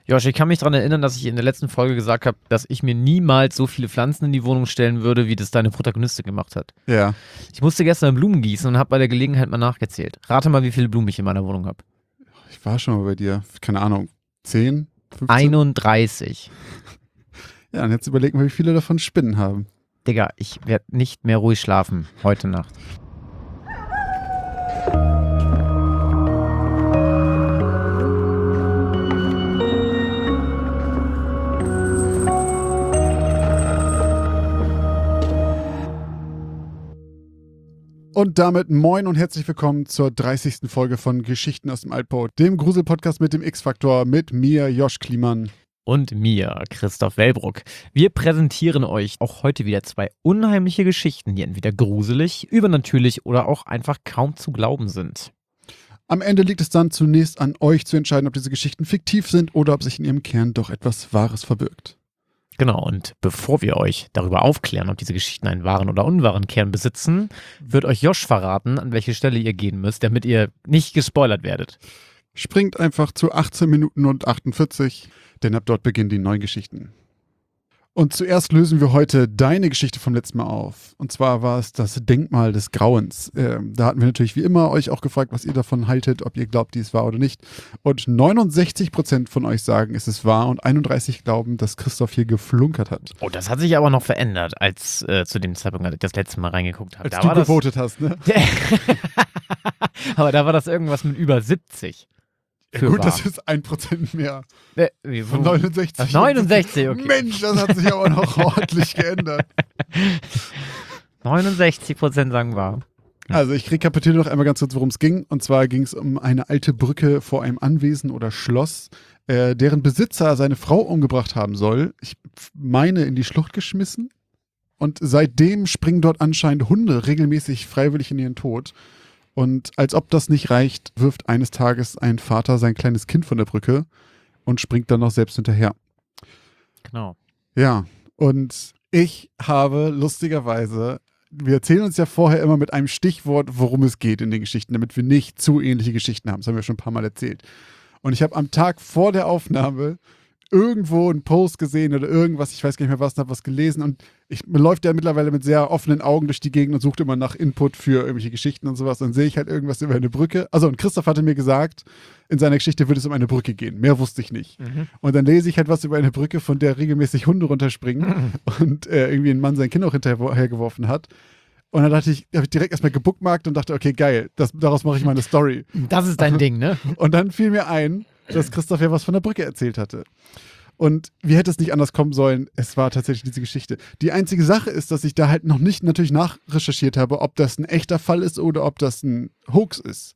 Josh, ich kann mich daran erinnern, dass ich in der letzten Folge gesagt habe, dass ich mir niemals so viele Pflanzen in die Wohnung stellen würde, wie das deine Protagonistin gemacht hat. Ja. Ich musste gestern Blumen gießen und habe bei der Gelegenheit mal nachgezählt. Rate mal, wie viele Blumen ich in meiner Wohnung habe. Ich war schon mal bei dir. Keine Ahnung. 10? 15? 31. Ja, und jetzt überlegen wir, wie viele davon Spinnen haben. Digga, ich werde nicht mehr ruhig schlafen heute Nacht. Und damit moin und herzlich willkommen zur 30. Folge von Geschichten aus dem Altbau, dem Grusel-Podcast mit dem X-Faktor, mit mir, Josh Kliemann. Und mir, Christoph Wellbruck. Wir präsentieren euch auch heute wieder zwei unheimliche Geschichten, die entweder gruselig, übernatürlich oder auch einfach kaum zu glauben sind. Am Ende liegt es dann zunächst an euch zu entscheiden, ob diese Geschichten fiktiv sind oder ob sich in ihrem Kern doch etwas Wahres verbirgt. Genau, und bevor wir euch darüber aufklären, ob diese Geschichten einen wahren oder unwahren Kern besitzen, wird euch Josh verraten, an welche Stelle ihr gehen müsst, damit ihr nicht gespoilert werdet. Springt einfach zu 18 Minuten und 48, denn ab dort beginnen die neuen Geschichten. Und zuerst lösen wir heute deine Geschichte vom letzten Mal auf. Und zwar war es das Denkmal des Grauens. Da hatten wir natürlich wie immer euch auch gefragt, was ihr davon haltet, ob ihr glaubt, dies wahr oder nicht. Und 69% von euch sagen, es ist wahr und 31% glauben, dass Christoph hier geflunkert hat. Oh, das hat sich aber noch verändert, als zu dem Zeitpunkt, als ich das letzte Mal reingeguckt habe. Als du gewotet hast, ne? Aber da war das irgendwas mit über 70. Ja, gut, das ist 1% mehr. Von 69. Ach, 69, okay. Mensch, das hat sich aber noch ordentlich geändert. 69% sagen wahr. Also ich rekapituliere noch einmal ganz kurz, worum es ging. Und zwar ging es um eine alte Brücke vor einem Anwesen oder Schloss, deren Besitzer seine Frau umgebracht haben soll. Ich meine, in die Schlucht geschmissen. Und seitdem springen dort anscheinend Hunde regelmäßig freiwillig in ihren Tod. Und als ob das nicht reicht, wirft eines Tages ein Vater sein kleines Kind von der Brücke und springt dann noch selbst hinterher. Genau. Ja, und ich habe lustigerweise, wir erzählen uns ja vorher immer mit einem Stichwort, worum es geht in den Geschichten, damit wir nicht zu ähnliche Geschichten haben. Das haben wir schon ein paar Mal erzählt. Und ich habe am Tag vor der Aufnahme irgendwo einen Post gesehen oder irgendwas, ich weiß gar nicht mehr was, habe was gelesen und man läuft ja mittlerweile mit sehr offenen Augen durch die Gegend und sucht immer nach Input für irgendwelche Geschichten und sowas. Dann sehe ich halt irgendwas über eine Brücke. Also und Christoph hatte mir gesagt, in seiner Geschichte würde es um eine Brücke gehen. Mehr wusste ich nicht. Mhm. Und dann lese ich halt was über eine Brücke, von der regelmäßig Hunde runterspringen und irgendwie ein Mann sein Kind auch hinterhergeworfen hat. Und dann habe ich direkt erstmal gebookmarkt und dachte, okay, geil, daraus mache ich mal eine Story. Das ist dein Ding, ne? Und dann fiel mir ein, dass Christoph ja was von der Brücke erzählt hatte. Und wie hätte es nicht anders kommen sollen? Es war tatsächlich diese Geschichte. Die einzige Sache ist, dass ich da halt noch nicht natürlich nachrecherchiert habe, ob das ein echter Fall ist oder ob das ein Hoax ist.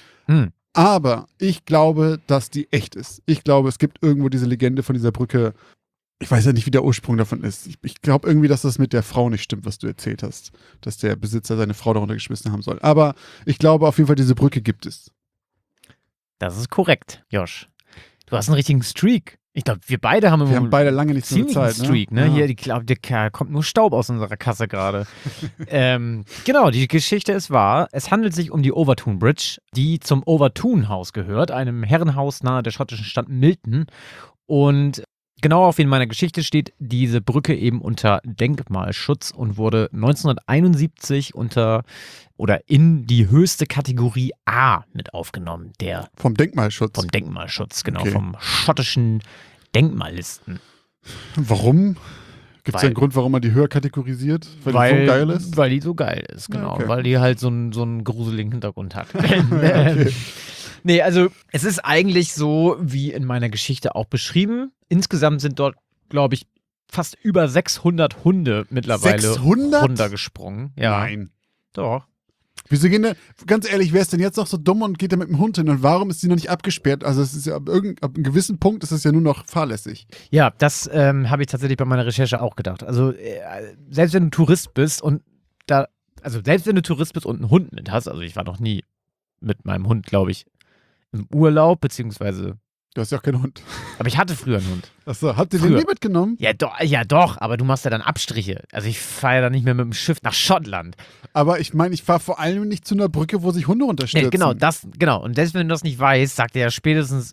Aber ich glaube, dass die echt ist. Ich glaube, es gibt irgendwo diese Legende von dieser Brücke. Ich weiß ja nicht, wie der Ursprung davon ist. Ich glaube irgendwie, dass das mit der Frau nicht stimmt, was du erzählt hast. Dass der Besitzer seine Frau darunter geschmissen haben soll. Aber ich glaube auf jeden Fall, diese Brücke gibt es. Das ist korrekt, Josh. Du hast einen richtigen Streak. Ich glaube, wir haben beide lange nicht so eine Zeit, ne? Streak, ne? Ja. Hier, der kommt nur Staub aus unserer Kasse gerade. Genau, die Geschichte ist wahr. Es handelt sich um die Overtoun Bridge, die zum Overtoun House gehört, einem Herrenhaus nahe der schottischen Stadt Milton. Und genau auf in meiner Geschichte steht diese Brücke eben unter Denkmalschutz und wurde 1971 in die höchste Kategorie A mit aufgenommen. Vom Denkmalschutz? Vom Denkmalschutz, genau, okay. Vom schottischen Denkmallisten. Warum? Gibt es einen Grund, warum man die höher kategorisiert? Weil die so geil ist? Weil die so geil ist, genau. Okay. Weil die halt so einen gruseligen Hintergrund hat. Okay. Nee, also es ist eigentlich so, wie in meiner Geschichte auch beschrieben. Insgesamt sind dort, glaube ich, fast über 600 Hunde mittlerweile 600? runtergesprungen. Ja. Nein. Doch. Wieso gehen denn, ganz ehrlich, wer ist denn jetzt noch so dumm und geht da mit dem Hund hin? Und warum ist die noch nicht abgesperrt? Also es ist ja ab einem gewissen Punkt ist es ja nur noch fahrlässig. Ja, das habe ich tatsächlich bei meiner Recherche auch gedacht. Also selbst wenn du Tourist bist und einen Hund mit hast, also ich war noch nie mit meinem Hund, glaube ich, im Urlaub, beziehungsweise Du hast ja auch keinen Hund. aber ich hatte früher einen Hund. Achso, habt ihr den nie mitgenommen? Ja, doch, aber du machst ja dann Abstriche. Also ich fahre ja dann nicht mehr mit dem Schiff nach Schottland. Aber ich meine, ich fahre vor allem nicht zu einer Brücke, wo sich Hunde unterstützen. Nee, genau. Und selbst wenn du das nicht weißt, sagt er ja spätestens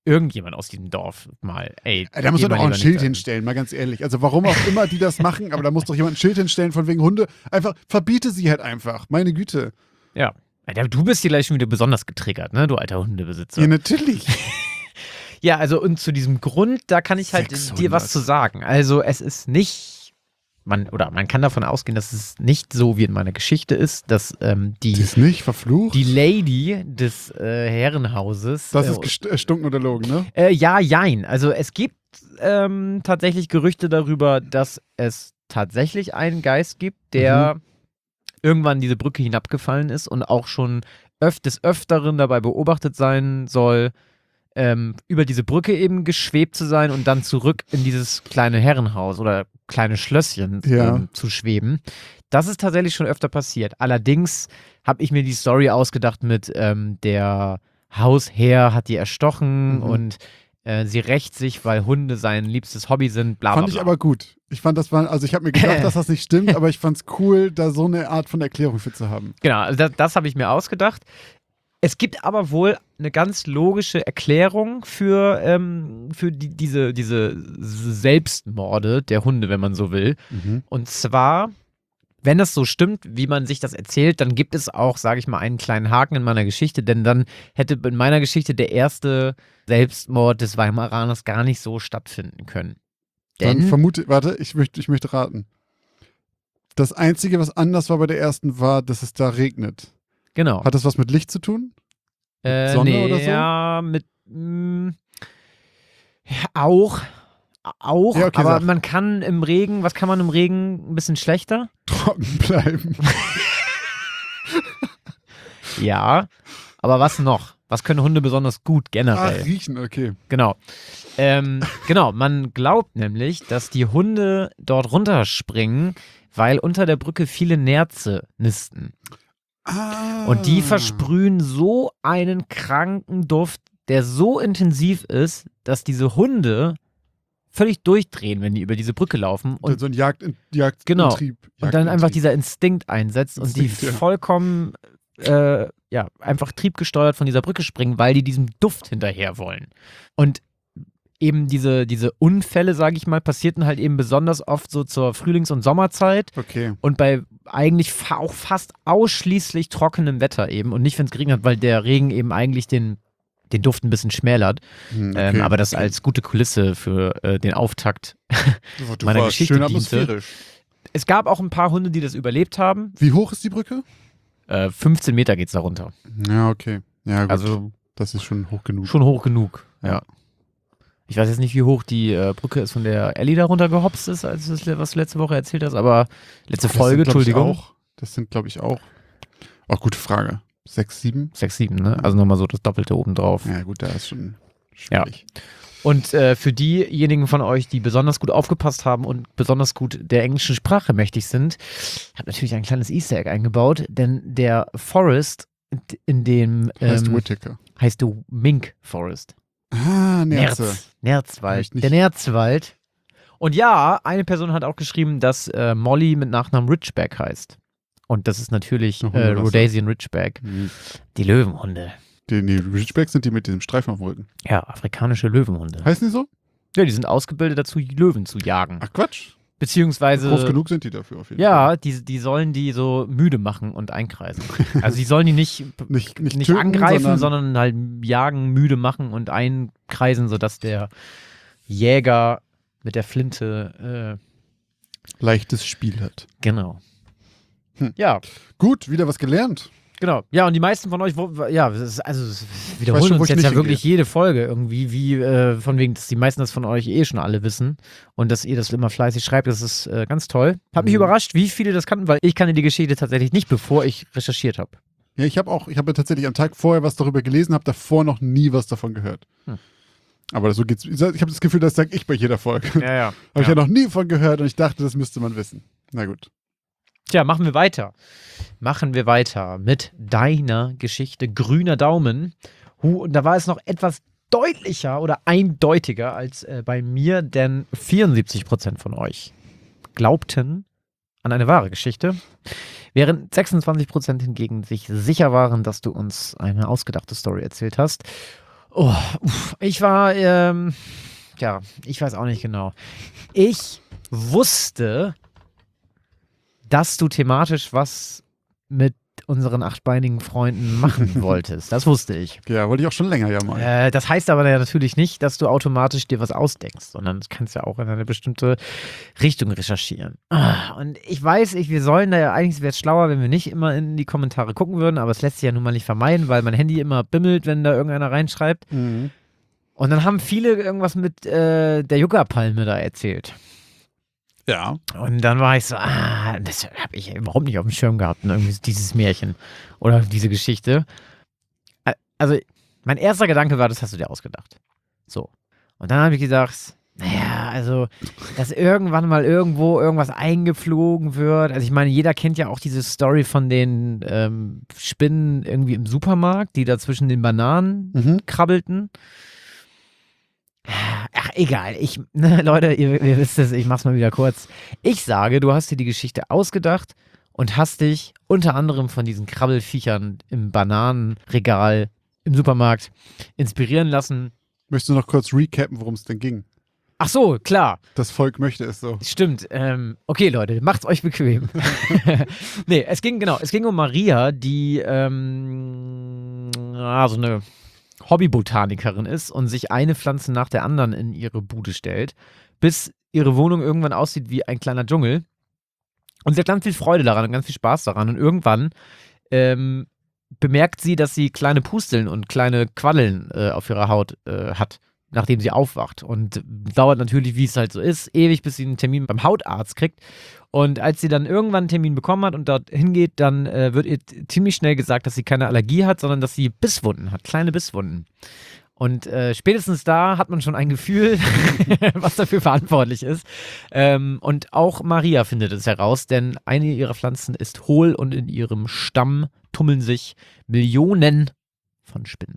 irgendjemand aus diesem Dorf mal, ey. Da muss geh man doch mal auch ein lieber Schild nicht dahin. hinstellen, mal ganz ehrlich. Also warum auch immer die das machen, aber da muss doch jemand ein Schild hinstellen von wegen Hunde. Einfach, verbiete sie halt einfach. Meine Güte. Ja. Alter, du bist hier gleich schon wieder besonders getriggert, ne, du alter Hundebesitzer. Ja, natürlich. Ja, also und zu diesem Grund, da kann ich halt 600. dir was zu sagen. Also es ist nicht, man kann davon ausgehen, dass es nicht so wie in meiner Geschichte ist, dass Die ist nicht verflucht. die Lady des Herrenhauses. Das ist erstunken oder logen, ne? Ja, jein. Also es gibt tatsächlich Gerüchte darüber, dass es tatsächlich einen Geist gibt, der irgendwann diese Brücke hinabgefallen ist und auch schon des Öfteren dabei beobachtet sein soll, über diese Brücke eben geschwebt zu sein und dann zurück in dieses kleine Herrenhaus oder kleine Schlösschen zu schweben. Das ist tatsächlich schon öfter passiert. Allerdings habe ich mir die Story ausgedacht mit der Hausherr hat die erstochen und sie rächt sich, weil Hunde sein liebstes Hobby sind, bla bla bla. Fand ich aber gut. Ich fand das war, also ich habe mir gedacht, dass das nicht stimmt, aber ich fand es cool, da so eine Art von Erklärung für zu haben. Genau, also das habe ich mir ausgedacht. Es gibt aber wohl eine ganz logische Erklärung für diese Selbstmorde der Hunde, wenn man so will. Und zwar, wenn das so stimmt, wie man sich das erzählt, dann gibt es auch, sage ich mal, einen kleinen Haken in meiner Geschichte, denn dann hätte in meiner Geschichte der erste Selbstmord des Weimaraners gar nicht so stattfinden können. Dann Denn, vermute, warte, ich möchte raten. Das Einzige, was anders war bei der ersten, war, dass es da regnet. genau. Hat das was mit Licht zu tun? Mit Sonne oder so? Ja, mit auch, Ja, okay, aber sag. man kann im Regen, was kann man im Regen ein bisschen schlechter? Trocken bleiben. Ja, aber was noch? Was können Hunde besonders gut generell? Ach, riechen, okay. Genau. Genau, man glaubt nämlich, dass die Hunde dort runterspringen, weil unter der Brücke viele Nerze nisten. Ah. Und die versprühen so einen kranken Duft, der so intensiv ist, dass diese Hunde völlig durchdrehen, wenn die über diese Brücke laufen. Und Und, so ein genau. Jagdtrieb. Und dann einfach dieser Instinkt einsetzt und die Instinkt, ja. vollkommen einfach triebgesteuert von dieser Brücke springen, weil die diesem Duft hinterher wollen. Und eben diese Unfälle, sage ich mal, passierten halt eben besonders oft so zur Frühlings- und Sommerzeit Okay. und bei eigentlich auch fast ausschließlich trockenem Wetter eben und nicht, wenn es geregnet hat, weil der Regen eben eigentlich den Duft ein bisschen schmälert. Okay. Aber das als gute Kulisse für den Auftakt Du meiner warst Geschichte schön diente. atmosphärisch. Es gab auch ein paar Hunde, die das überlebt haben. Wie hoch ist die Brücke? 15 Meter geht's da runter. Ja, okay. Ja, gut. Also das ist schon hoch genug. schon hoch genug. Ja. Ja. Ich weiß jetzt nicht, wie hoch die Brücke ist, von der Ellie da runtergehopst ist, als was du letzte Woche erzählt hast, aber letzte Das Folge, sind, glaub ich, Entschuldigung. Das sind, glaube ich, auch. Auch gute Frage. 6, 7? 6, 7, ne? Also nochmal so das Doppelte obendrauf. Ja, gut, da ist schon schwierig. Und für diejenigen von euch, die besonders gut aufgepasst haben und besonders gut der englischen Sprache mächtig sind, habe natürlich ein kleines Easter Egg eingebaut, denn der Forest, in dem Heißt Whittaker. heißt Mink Forest. Ah, Nerze. Hab Nerzwald. ich nicht. Der Nerzwald. Und ja, eine Person hat auch geschrieben, dass Molly mit Nachnamen Ridgeback heißt. Und das ist natürlich Eine Hunderasse. Rhodesian Ridgeback. Mhm. Die Löwenhunde. Die Ridgebacks sind die mit diesem Streifen auf dem Rücken. Ja, afrikanische Löwenhunde. Heißen die so? Ja, die sind ausgebildet dazu, Löwen zu jagen. Ach Quatsch. Beziehungsweise. Groß genug sind die dafür auf jeden Fall. Ja, die sollen die so müde machen und einkreisen. Also die sollen die nicht Nicht töten, angreifen, sondern halt jagen, müde machen und einkreisen, sodass der Jäger mit der Flinte leichtes Spiel hat. genau. Ja. Gut, wieder was gelernt. Genau. Ja, und die meisten von euch, es wiederholen schon, wo uns ich jetzt ja nicht wirklich jede Folge irgendwie, wie von wegen, dass die meisten das von euch schon alle wissen und dass ihr das immer fleißig schreibt, das ist ganz toll. Hat mich überrascht, wie viele das kannten, weil ich kannte die Geschichte tatsächlich nicht, bevor ich recherchiert habe. Ja, ich habe ja tatsächlich am Tag vorher was darüber gelesen, habe davor noch nie was davon gehört. Aber so geht's. Ich habe das Gefühl, das sage ich bei jeder Folge. Ja. Habe ich ja noch nie von gehört und ich dachte, das müsste man wissen. Na gut. Tja, machen wir weiter. Machen wir weiter mit deiner Geschichte Grüner Daumen. Und da war es noch etwas deutlicher oder eindeutiger als bei mir, denn 74% von euch glaubten an eine wahre Geschichte, während 26% hingegen sich sicher waren, dass du uns eine ausgedachte Story erzählt hast. Ich war, ich weiß auch nicht genau. Ich wusste, dass du thematisch was mit unseren achtbeinigen Freunden machen wolltest. Das wusste ich. Ja, wollte ich auch schon länger ja mal. Das heißt aber ja natürlich nicht, dass du automatisch dir was ausdenkst, sondern du kannst ja auch in eine bestimmte Richtung recherchieren. Und ich weiß, wir sollen da ja eigentlich, wäre es schlauer, wenn wir nicht immer in die Kommentare gucken würden, aber es lässt sich ja nun mal nicht vermeiden, weil mein Handy immer bimmelt, wenn da irgendeiner reinschreibt. Mhm. Und dann haben viele irgendwas mit der Yucca-Palme da erzählt. Ja. Und dann war ich so, das habe ich überhaupt nicht auf dem Schirm gehabt, ne? Irgendwie dieses Märchen oder diese Geschichte. Also, mein erster Gedanke war, das hast du dir ausgedacht. So. Und dann habe ich gedacht, naja, also, dass irgendwann mal irgendwo irgendwas eingeflogen wird. Also, ich meine, jeder kennt ja auch diese Story von den Spinnen irgendwie im Supermarkt, die da zwischen den Bananen krabbelten. Ach, egal. Leute, ihr wisst es, ich mach's mal wieder kurz. Ich sage, du hast dir die Geschichte ausgedacht und hast dich unter anderem von diesen Krabbelfiechern im Bananenregal im Supermarkt inspirieren lassen. Möchtest du noch kurz recappen, worum es denn ging? Ach so, klar. Das Volk möchte es so. Stimmt. Okay, Leute, macht's euch bequem. Nee, es ging um Maria, die so eine Hobbybotanikerin ist und sich eine Pflanze nach der anderen in ihre Bude stellt, bis ihre Wohnung irgendwann aussieht wie ein kleiner Dschungel. Und sie hat ganz viel Freude daran und ganz viel Spaß daran. Und irgendwann bemerkt sie, dass sie kleine Pusteln und kleine Quaddeln auf ihrer Haut hat, nachdem sie aufwacht. Und dauert natürlich, wie es halt so ist, ewig, bis sie einen Termin beim Hautarzt kriegt. Und als sie dann irgendwann einen Termin bekommen hat und dort hingeht, dann wird ihr ziemlich schnell gesagt, dass sie keine Allergie hat, sondern dass sie Bisswunden hat, kleine Bisswunden. Und spätestens da hat man schon ein Gefühl, was dafür verantwortlich ist. Und auch Maria findet es heraus, denn eine ihrer Pflanzen ist hohl und in ihrem Stamm tummeln sich Millionen von Spinnen.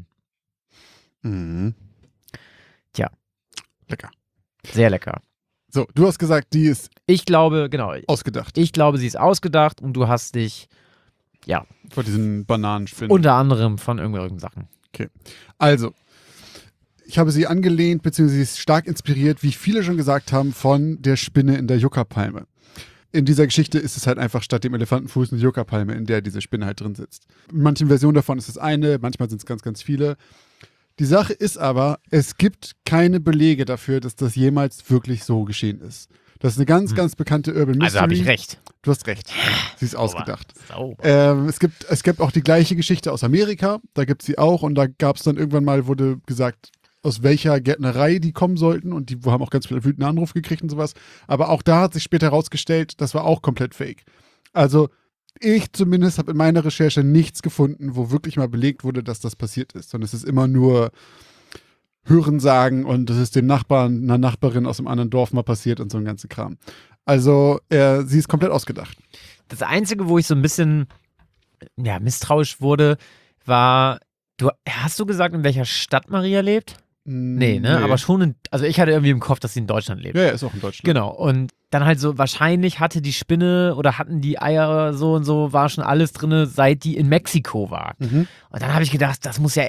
Mhm. Tja. Lecker. Sehr lecker. So, du hast gesagt, die ist Ich glaube, genau. ausgedacht. Ich glaube, sie ist ausgedacht und du hast dich, Vor diesen Bananenspinnen. unter anderem von irgendwelchen Sachen. Also, ich habe sie angelehnt, beziehungsweise sie ist stark inspiriert, wie viele schon gesagt haben, von der Spinne in der Yucca-Palme. In dieser Geschichte ist es halt einfach statt dem Elefantenfuß eine Yucca-Palme, in der diese Spinne halt drin sitzt. In manchen Versionen davon ist es eine, manchmal sind es ganz, ganz viele. Die Sache ist aber, es gibt keine Belege dafür, dass das jemals wirklich so geschehen ist. Das ist eine ganz, ganz bekannte Urban Mystery. Also habe ich recht. Du hast recht. Sie ist ausgedacht. Sauber. Es gibt auch die gleiche Geschichte aus Amerika. Da gibt es sie auch. Und da gab es dann irgendwann mal, wurde gesagt, aus welcher Gärtnerei die kommen sollten. Und die haben auch ganz viele wütende Anrufe gekriegt und sowas. Aber auch da hat sich später herausgestellt, das war auch komplett fake. Also ich zumindest habe in meiner Recherche nichts gefunden, wo wirklich mal belegt wurde, dass das passiert ist. Sondern es ist immer nur Hörensagen und das ist dem Nachbarn, einer Nachbarin aus einem anderen Dorf mal passiert und so ein ganzer Kram. Also sie ist komplett ausgedacht. Das Einzige, wo ich so ein bisschen misstrauisch wurde, war, hast du gesagt, in welcher Stadt Maria lebt? Nee, ne? Aber schon also ich hatte irgendwie im Kopf, dass sie in Deutschland lebt. Ja, ist auch in Deutschland. Genau. Und dann halt so, wahrscheinlich hatte die Spinne oder hatten die Eier so und so, war schon alles drin, seit die in Mexiko war. Mhm. Und dann habe ich gedacht,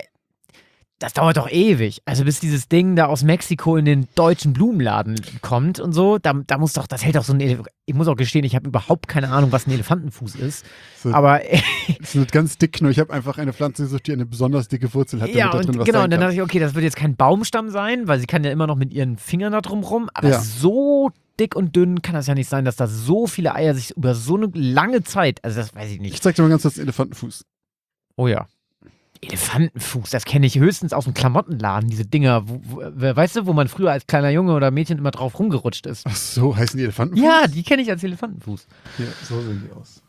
das dauert doch ewig. Also bis dieses Ding da aus Mexiko in den deutschen Blumenladen kommt und so, da muss doch, das hält doch so ein Elefant. Ich muss auch gestehen, ich habe überhaupt keine Ahnung, was ein Elefantenfuß ist. So, aber das ist ganz dick, nur ich habe einfach eine Pflanze gesucht, die eine besonders dicke Wurzel hat, damit ja, da drin und was genau, sein und dann kann. dachte ich, okay, das wird jetzt kein Baumstamm sein, weil sie kann ja immer noch mit ihren Fingern da drum rum, aber Ja. so dick und dünn kann das ja nicht sein, dass da so viele Eier sich über so eine lange Zeit, also das weiß ich Ich nicht. zeig dir mal ganz kurz den Elefantenfuß. Oh ja. Elefantenfuß, das kenne ich höchstens aus dem Klamottenladen, diese Dinger, weißt du, wo man früher als kleiner Junge oder Mädchen immer drauf rumgerutscht ist. Ach so, heißen die Elefantenfuß? Ja, die kenne ich als Elefantenfuß. Ja, so sehen die aus.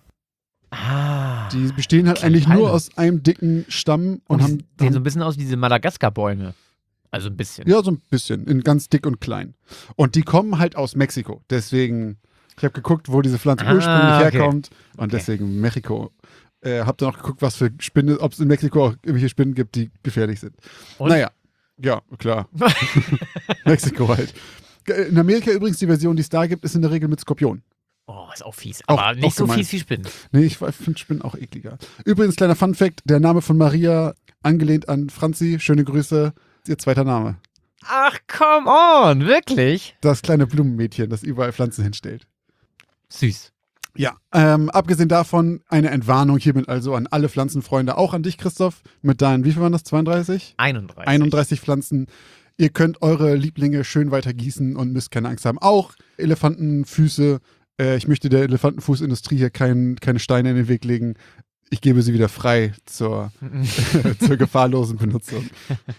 Ah. Die bestehen halt Kleine eigentlich nur Palme. aus einem dicken Stamm und die haben sehen so ein bisschen aus wie diese Madagaskar-Bäume. Also ein bisschen. ja, so ein bisschen, in ganz dick und klein. Und die kommen halt aus Mexiko. Deswegen, ich habe geguckt, wo diese Pflanze ursprünglich okay. herkommt. Und Okay. deswegen Mexiko. Hab dann auch geguckt, was für Spinnen, ob es in Mexiko auch irgendwelche Spinnen gibt, die gefährlich sind. Und? Naja, ja, klar. Mexiko halt. In Amerika übrigens, die Version, die es da gibt, ist in der Regel mit Skorpion. Oh, ist auch fies. Auch- Aber nicht auch so gemein. fies wie Spinnen. Nee, ich finde Spinnen auch ekliger. Übrigens, kleiner Funfact, der Name von Maria, angelehnt an Franzi, schöne Grüße, ihr zweiter Name. Ach, come on, wirklich? Das kleine Blumenmädchen, das überall Pflanzen hinstellt. Süß. Ja, abgesehen davon eine Entwarnung hiermit also an alle Pflanzenfreunde, auch an dich, Christoph, mit deinen, wie viel waren das, 32? 31. 31 Pflanzen. Ihr könnt eure Lieblinge schön weiter gießen und müsst keine Angst haben. Auch Elefantenfüße. Ich möchte der Elefantenfußindustrie hier keine Steine in den Weg legen. Ich gebe sie wieder frei zur gefahrlosen Benutzung.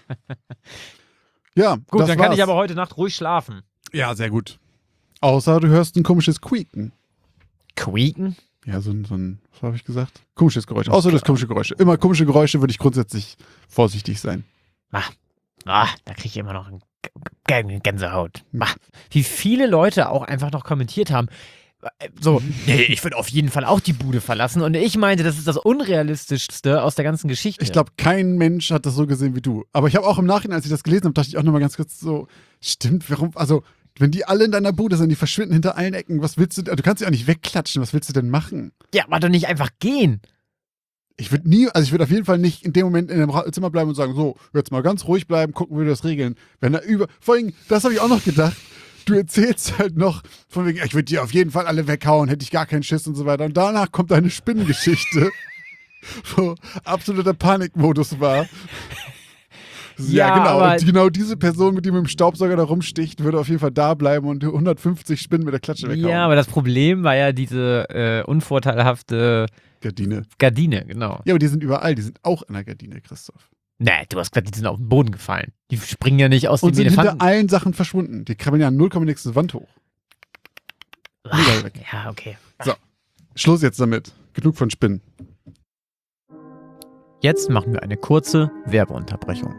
Ja, Gut, das dann war's. kann ich aber heute Nacht ruhig schlafen. Ja, sehr gut. Außer du hörst ein komisches Quieken. Quieken? Ja, so ein, was habe ich gesagt? Komisches Geräusch. Außer das komische Geräusche. Immer komische Geräusche würde ich grundsätzlich vorsichtig sein. Da kriege ich immer noch eine Gänsehaut. Wie viele Leute auch einfach noch kommentiert haben. So, nee, ich würde auf jeden Fall auch die Bude verlassen. Und ich meinte, das ist das Unrealistischste aus der ganzen Geschichte. Ich glaube, kein Mensch hat das so gesehen wie du. Aber ich habe auch im Nachhinein, als ich das gelesen habe, dachte ich auch nochmal ganz kurz so, stimmt, warum, also, wenn die alle in deiner Bude sind, die verschwinden hinter allen Ecken, was willst du, du kannst sie auch nicht wegklatschen, was willst du denn machen? Ja, aber doch nicht einfach gehen. Ich würde auf jeden Fall nicht in dem Moment in dem Zimmer bleiben und sagen, so, jetzt mal ganz ruhig bleiben, gucken, wie wir das regeln. Vor allem, das habe ich auch noch gedacht, du erzählst halt noch von wegen, ich würde die auf jeden Fall alle weghauen, hätte ich gar keinen Schiss und so weiter. Und danach kommt eine Spinnengeschichte, wo absoluter Panikmodus war. Ja, genau. Und genau diese Person, mit die mit dem Staubsauger da rumsticht, würde auf jeden Fall da bleiben und 150 Spinnen mit der Klatsche weghauen. Ja, aber das Problem war ja diese unvorteilhafte Gardine, genau. Ja, aber die sind überall, die sind auch an der Gardine, Christoph. Nee, du hast gesagt, die sind auf den Boden gefallen. Die springen ja nicht aus und dem Elefanten. Und Elefanten. sind hinter allen Sachen verschwunden. Die krabbeln ja 0, nächste Wand hoch. Weg. Ja, okay. So, Schluss jetzt damit. Genug von Spinnen. Jetzt machen wir eine kurze Werbeunterbrechung.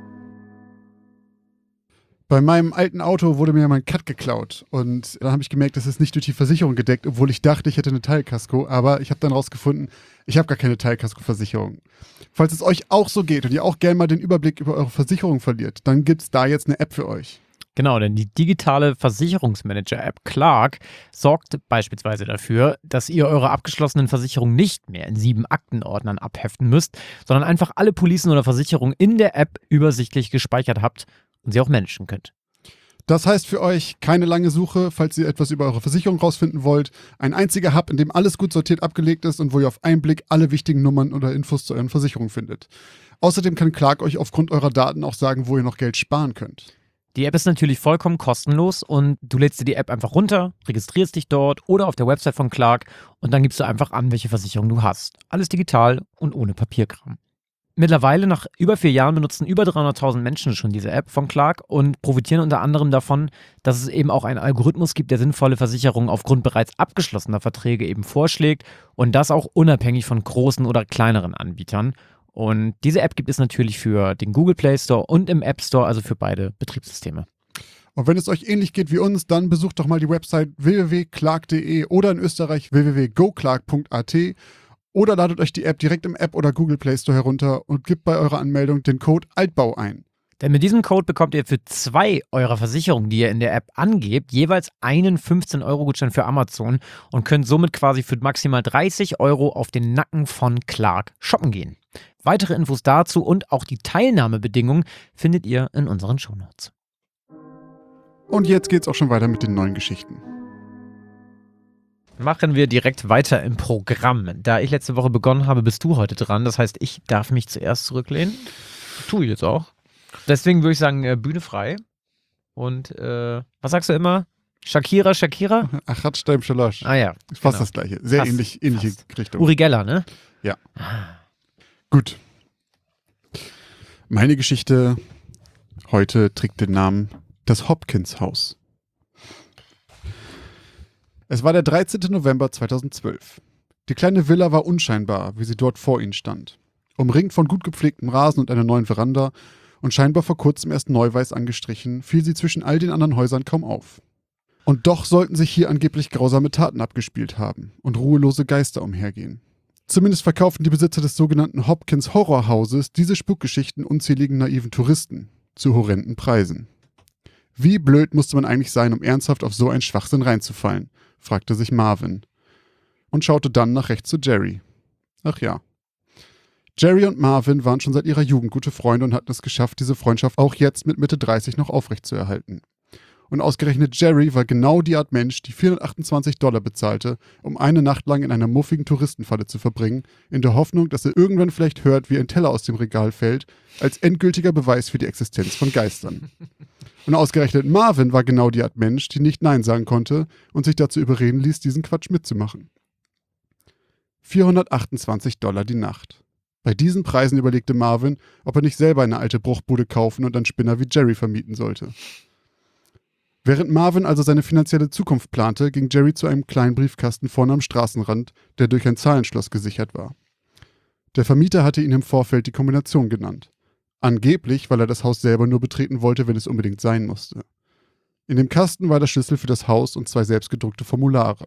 Bei meinem alten Auto wurde mir mein Cut geklaut und dann habe ich gemerkt, das ist nicht durch die Versicherung gedeckt, obwohl ich dachte, ich hätte eine Teilkasko, aber ich habe dann rausgefunden, ich habe gar keine Teilkasko-Versicherung. Falls es euch auch so geht und ihr auch gerne mal den Überblick über eure Versicherung verliert, dann gibt es da jetzt eine App für euch. Genau, denn die digitale Versicherungsmanager-App Clark sorgt beispielsweise dafür, dass ihr eure abgeschlossenen Versicherungen nicht mehr in 7 Aktenordnern abheften müsst, sondern einfach alle Policen oder Versicherungen in der App übersichtlich gespeichert habt und sie auch managen könnt. Das heißt für euch keine lange Suche, falls ihr etwas über eure Versicherung rausfinden wollt. Ein einziger Hub, in dem alles gut sortiert abgelegt ist und wo ihr auf einen Blick alle wichtigen Nummern oder Infos zu euren Versicherungen findet. Außerdem kann Clark euch aufgrund eurer Daten auch sagen, wo ihr noch Geld sparen könnt. Die App ist natürlich vollkommen kostenlos und du lädst dir die App einfach runter, registrierst dich dort oder auf der Website von Clark und dann gibst du einfach an, welche Versicherung du hast. Alles digital und ohne Papierkram. Mittlerweile, nach über 4 Jahren, benutzen über 300.000 Menschen schon diese App von Clark und profitieren unter anderem davon, dass es eben auch einen Algorithmus gibt, der sinnvolle Versicherungen aufgrund bereits abgeschlossener Verträge eben vorschlägt und das auch unabhängig von großen oder kleineren Anbietern. Und diese App gibt es natürlich für den Google Play Store und im App Store, also für beide Betriebssysteme. Und wenn es euch ähnlich geht wie uns, dann besucht doch mal die Website www.clark.de oder in Österreich www.goclark.at. Oder ladet euch die App direkt im App oder Google Play Store herunter und gebt bei eurer Anmeldung den Code Altbau ein. Denn mit diesem Code bekommt ihr für 2 eurer Versicherungen, die ihr in der App angebt, jeweils einen 15-Euro-Gutschein für Amazon und könnt somit quasi für maximal 30 Euro auf den Nacken von Clark shoppen gehen. Weitere Infos dazu und auch die Teilnahmebedingungen findet ihr in unseren Shownotes. Und jetzt geht's auch schon weiter mit den neuen Geschichten. Machen wir direkt weiter im Programm. Da ich letzte Woche begonnen habe, bist du heute dran. Das heißt, ich darf mich zuerst zurücklehnen. Tue ich jetzt auch. Deswegen würde ich sagen, Bühne frei. Und was sagst du immer? Shakira? Achat Steim Shalosh. Ah ja. Ist fast das gleiche. Sehr ähnliche Richtung. Uri Geller, ne? Ja. Gut. Meine Geschichte heute trägt den Namen Das Hopkins-Haus. Es war der 13. November 2012. Die kleine Villa war unscheinbar, wie sie dort vor ihnen stand. Umringt von gut gepflegtem Rasen und einer neuen Veranda und scheinbar vor kurzem erst neuweiß angestrichen, fiel sie zwischen all den anderen Häusern kaum auf. Und doch sollten sich hier angeblich grausame Taten abgespielt haben und ruhelose Geister umhergehen. Zumindest verkauften die Besitzer des sogenannten Hopkins Horrorhauses diese Spukgeschichten unzähligen naiven Touristen zu horrenden Preisen. Wie blöd musste man eigentlich sein, um ernsthaft auf so einen Schwachsinn reinzufallen, fragte sich Marvin und schaute dann nach rechts zu Jerry. Ach ja. Jerry und Marvin waren schon seit ihrer Jugend gute Freunde und hatten es geschafft, diese Freundschaft auch jetzt mit Mitte 30 noch aufrechtzuerhalten. Und ausgerechnet Jerry war genau die Art Mensch, die $428 bezahlte, um eine Nacht lang in einer muffigen Touristenfalle zu verbringen, in der Hoffnung, dass er irgendwann vielleicht hört, wie ein Teller aus dem Regal fällt, als endgültiger Beweis für die Existenz von Geistern. Und ausgerechnet Marvin war genau die Art Mensch, die nicht Nein sagen konnte und sich dazu überreden ließ, diesen Quatsch mitzumachen. $428 die Nacht. Bei diesen Preisen überlegte Marvin, ob er nicht selber eine alte Bruchbude kaufen und einen Spinner wie Jerry vermieten sollte. Während Marvin also seine finanzielle Zukunft plante, ging Jerry zu einem kleinen Briefkasten vorne am Straßenrand, der durch ein Zahlenschloss gesichert war. Der Vermieter hatte ihm im Vorfeld die Kombination genannt. Angeblich, weil er das Haus selber nur betreten wollte, wenn es unbedingt sein musste. In dem Kasten war der Schlüssel für das Haus und 2 selbstgedruckte Formulare.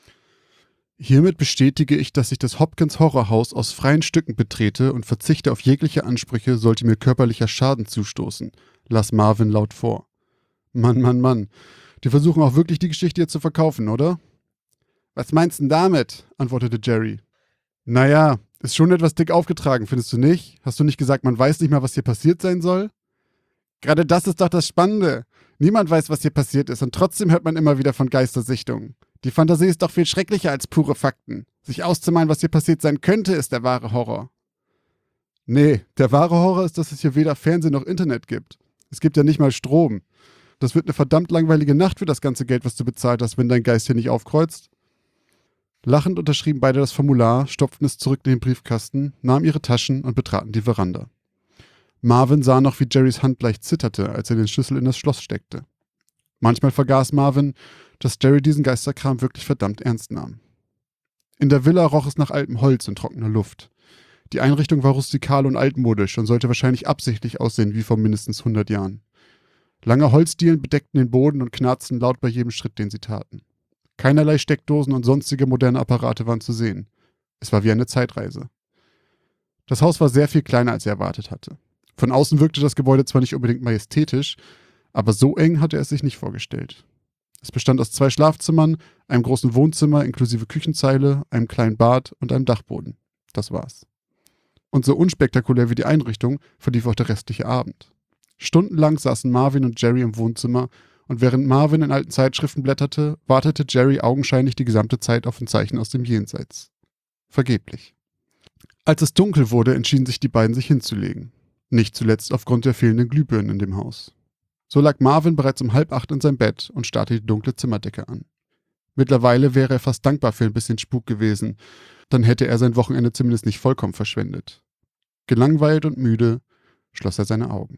Hiermit bestätige ich, dass ich das Hopkins Horrorhaus aus freien Stücken betrete und verzichte auf jegliche Ansprüche, sollte mir körperlicher Schaden zustoßen, las Marvin laut vor. Mann. Die versuchen auch wirklich die Geschichte hier zu verkaufen, oder? Was meinst du denn damit? Antwortete Jerry. Naja, ist schon etwas dick aufgetragen, findest du nicht? Hast du nicht gesagt, man weiß nicht mal, was hier passiert sein soll? Gerade das ist doch das Spannende. Niemand weiß, was hier passiert ist und trotzdem hört man immer wieder von Geistersichtungen. Die Fantasie ist doch viel schrecklicher als pure Fakten. Sich auszumalen, was hier passiert sein könnte, ist der wahre Horror. Nee, der wahre Horror ist, dass es hier weder Fernsehen noch Internet gibt. Es gibt ja nicht mal Strom. Das wird eine verdammt langweilige Nacht für das ganze Geld, was du bezahlt hast, wenn dein Geist hier nicht aufkreuzt. Lachend unterschrieben beide das Formular, stopften es zurück in den Briefkasten, nahmen ihre Taschen und betraten die Veranda. Marvin sah noch, wie Jerrys Hand leicht zitterte, als er den Schlüssel in das Schloss steckte. Manchmal vergaß Marvin, dass Jerry diesen Geisterkram wirklich verdammt ernst nahm. In der Villa roch es nach altem Holz und trockener Luft. Die Einrichtung war rustikal und altmodisch und sollte wahrscheinlich absichtlich aussehen wie vor mindestens 100 Jahren. Lange Holzdielen bedeckten den Boden und knarzten laut bei jedem Schritt, den sie taten. Keinerlei Steckdosen und sonstige moderne Apparate waren zu sehen. Es war wie eine Zeitreise. Das Haus war sehr viel kleiner, als er erwartet hatte. Von außen wirkte das Gebäude zwar nicht unbedingt majestätisch, aber so eng hatte er es sich nicht vorgestellt. Es bestand aus 2 Schlafzimmern, einem großen Wohnzimmer inklusive Küchenzeile, einem kleinen Bad und einem Dachboden. Das war's. Und so unspektakulär wie die Einrichtung verlief auch der restliche Abend. Stundenlang saßen Marvin und Jerry im Wohnzimmer und während Marvin in alten Zeitschriften blätterte, wartete Jerry augenscheinlich die gesamte Zeit auf ein Zeichen aus dem Jenseits. Vergeblich. Als es dunkel wurde, entschieden sich die beiden, sich hinzulegen. Nicht zuletzt aufgrund der fehlenden Glühbirnen in dem Haus. So lag Marvin bereits um 7:30 in seinem Bett und starrte die dunkle Zimmerdecke an. Mittlerweile wäre er fast dankbar für ein bisschen Spuk gewesen, dann hätte er sein Wochenende zumindest nicht vollkommen verschwendet. Gelangweilt und müde schloss er seine Augen.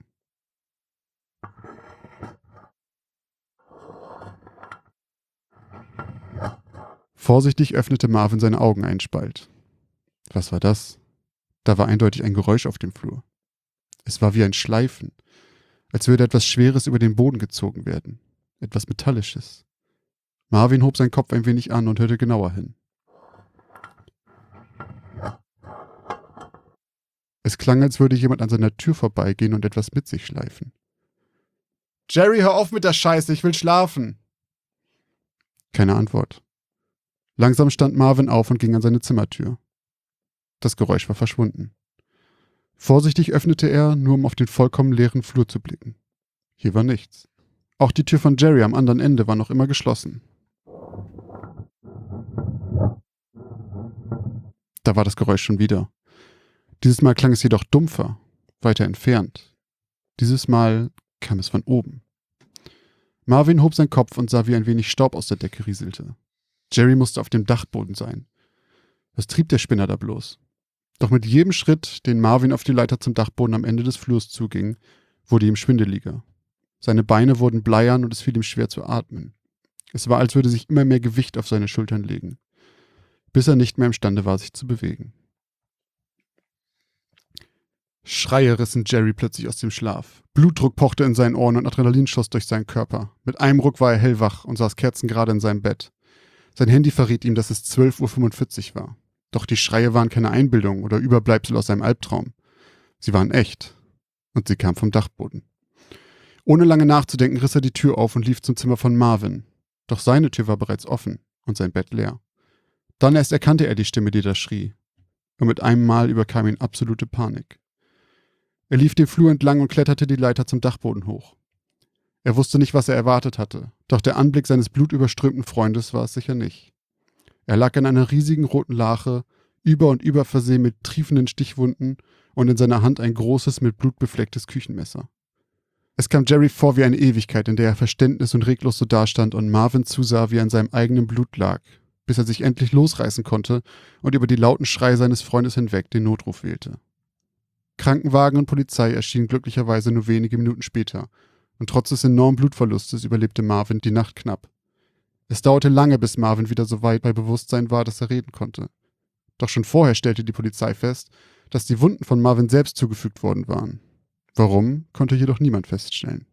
Vorsichtig öffnete Marvin seine Augen einen Spalt. Was war das? Da war eindeutig ein Geräusch auf dem Flur. Es war wie ein Schleifen, als würde etwas Schweres über den Boden gezogen werden. Etwas Metallisches. Marvin hob seinen Kopf ein wenig an und hörte genauer hin. Es klang, als würde jemand an seiner Tür vorbeigehen und etwas mit sich schleifen. »Jerry, hör auf mit der Scheiße, ich will schlafen!« Keine Antwort. Langsam stand Marvin auf und ging an seine Zimmertür. Das Geräusch war verschwunden. Vorsichtig öffnete er, nur um auf den vollkommen leeren Flur zu blicken. Hier war nichts. Auch die Tür von Jerry am anderen Ende war noch immer geschlossen. Da war das Geräusch schon wieder. Dieses Mal klang es jedoch dumpfer, weiter entfernt. Dieses Mal kam es von oben. Marvin hob seinen Kopf und sah, wie ein wenig Staub aus der Decke rieselte. Jerry musste auf dem Dachboden sein. Was trieb der Spinner da bloß? Doch mit jedem Schritt, den Marvin auf die Leiter zum Dachboden am Ende des Flurs zuging, wurde ihm schwindeliger. Seine Beine wurden bleiern und es fiel ihm schwer zu atmen. Es war, als würde sich immer mehr Gewicht auf seine Schultern legen, bis er nicht mehr imstande war, sich zu bewegen. Schreie rissen Jerry plötzlich aus dem Schlaf. Blutdruck pochte in seinen Ohren und Adrenalin schoss durch seinen Körper. Mit einem Ruck war er hellwach und saß kerzengerade in seinem Bett. Sein Handy verriet ihm, dass es 12:45 Uhr war. Doch die Schreie waren keine Einbildung oder Überbleibsel aus seinem Albtraum. Sie waren echt. Und sie kamen vom Dachboden. Ohne lange nachzudenken, riss er die Tür auf und lief zum Zimmer von Marvin. Doch seine Tür war bereits offen und sein Bett leer. Dann erst erkannte er die Stimme, die da schrie. und mit einem Mal überkam ihn absolute Panik. Er lief den Flur entlang und kletterte die Leiter zum Dachboden hoch. Er wusste nicht, was er erwartet hatte, doch der Anblick seines blutüberströmten Freundes war es sicher nicht. Er lag in einer riesigen roten Lache, über und über versehen mit triefenden Stichwunden und in seiner Hand ein großes, mit Blut beflecktes Küchenmesser. Es kam Jerry vor wie eine Ewigkeit, in der er verständnis- und reglos so dastand und Marvin zusah, wie er in seinem eigenen Blut lag, bis er sich endlich losreißen konnte und über die lauten Schreie seines Freundes hinweg den Notruf wählte. Krankenwagen und Polizei erschienen glücklicherweise nur wenige Minuten später, und trotz des enormen Blutverlustes überlebte Marvin die Nacht knapp. Es dauerte lange, bis Marvin wieder so weit bei Bewusstsein war, dass er reden konnte. Doch schon vorher stellte die Polizei fest, dass die Wunden von Marvin selbst zugefügt worden waren. Warum, konnte jedoch niemand feststellen.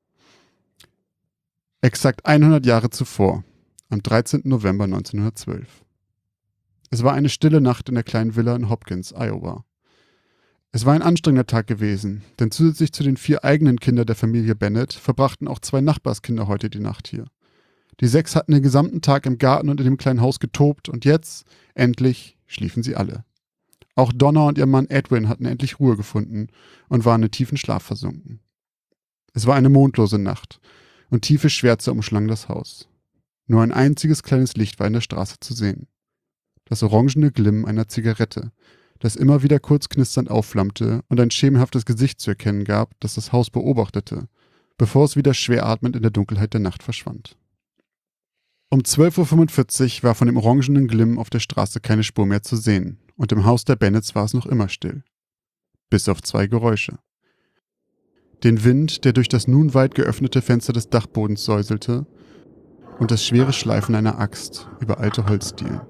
Exakt 100 Jahre zuvor, am 13. November 1912. Es war eine stille Nacht in der kleinen Villa in Hopkins, Iowa. Es war ein anstrengender Tag gewesen, denn zusätzlich zu den 4 eigenen Kindern der Familie Bennett verbrachten auch 2 Nachbarskinder heute die Nacht hier. Die 6 hatten den gesamten Tag im Garten und in dem kleinen Haus getobt und jetzt, endlich, schliefen sie alle. Auch Donna und ihr Mann Edwin hatten endlich Ruhe gefunden und waren in tiefen Schlaf versunken. Es war eine mondlose Nacht und tiefe Schwärze umschlang das Haus. Nur ein einziges kleines Licht war in der Straße zu sehen. Das orangene Glimmen einer Zigarette, das immer wieder kurz knisternd aufflammte und ein schemenhaftes Gesicht zu erkennen gab, das das Haus beobachtete, bevor es wieder schwer atmend in der Dunkelheit der Nacht verschwand. Um 12:45 Uhr war von dem orangenen Glimm auf der Straße keine Spur mehr zu sehen, und im Haus der Bennets war es noch immer still. Bis auf 2 Geräusche. Den Wind, der durch das nun weit geöffnete Fenster des Dachbodens säuselte, und das schwere Schleifen einer Axt über alte Holzdielen.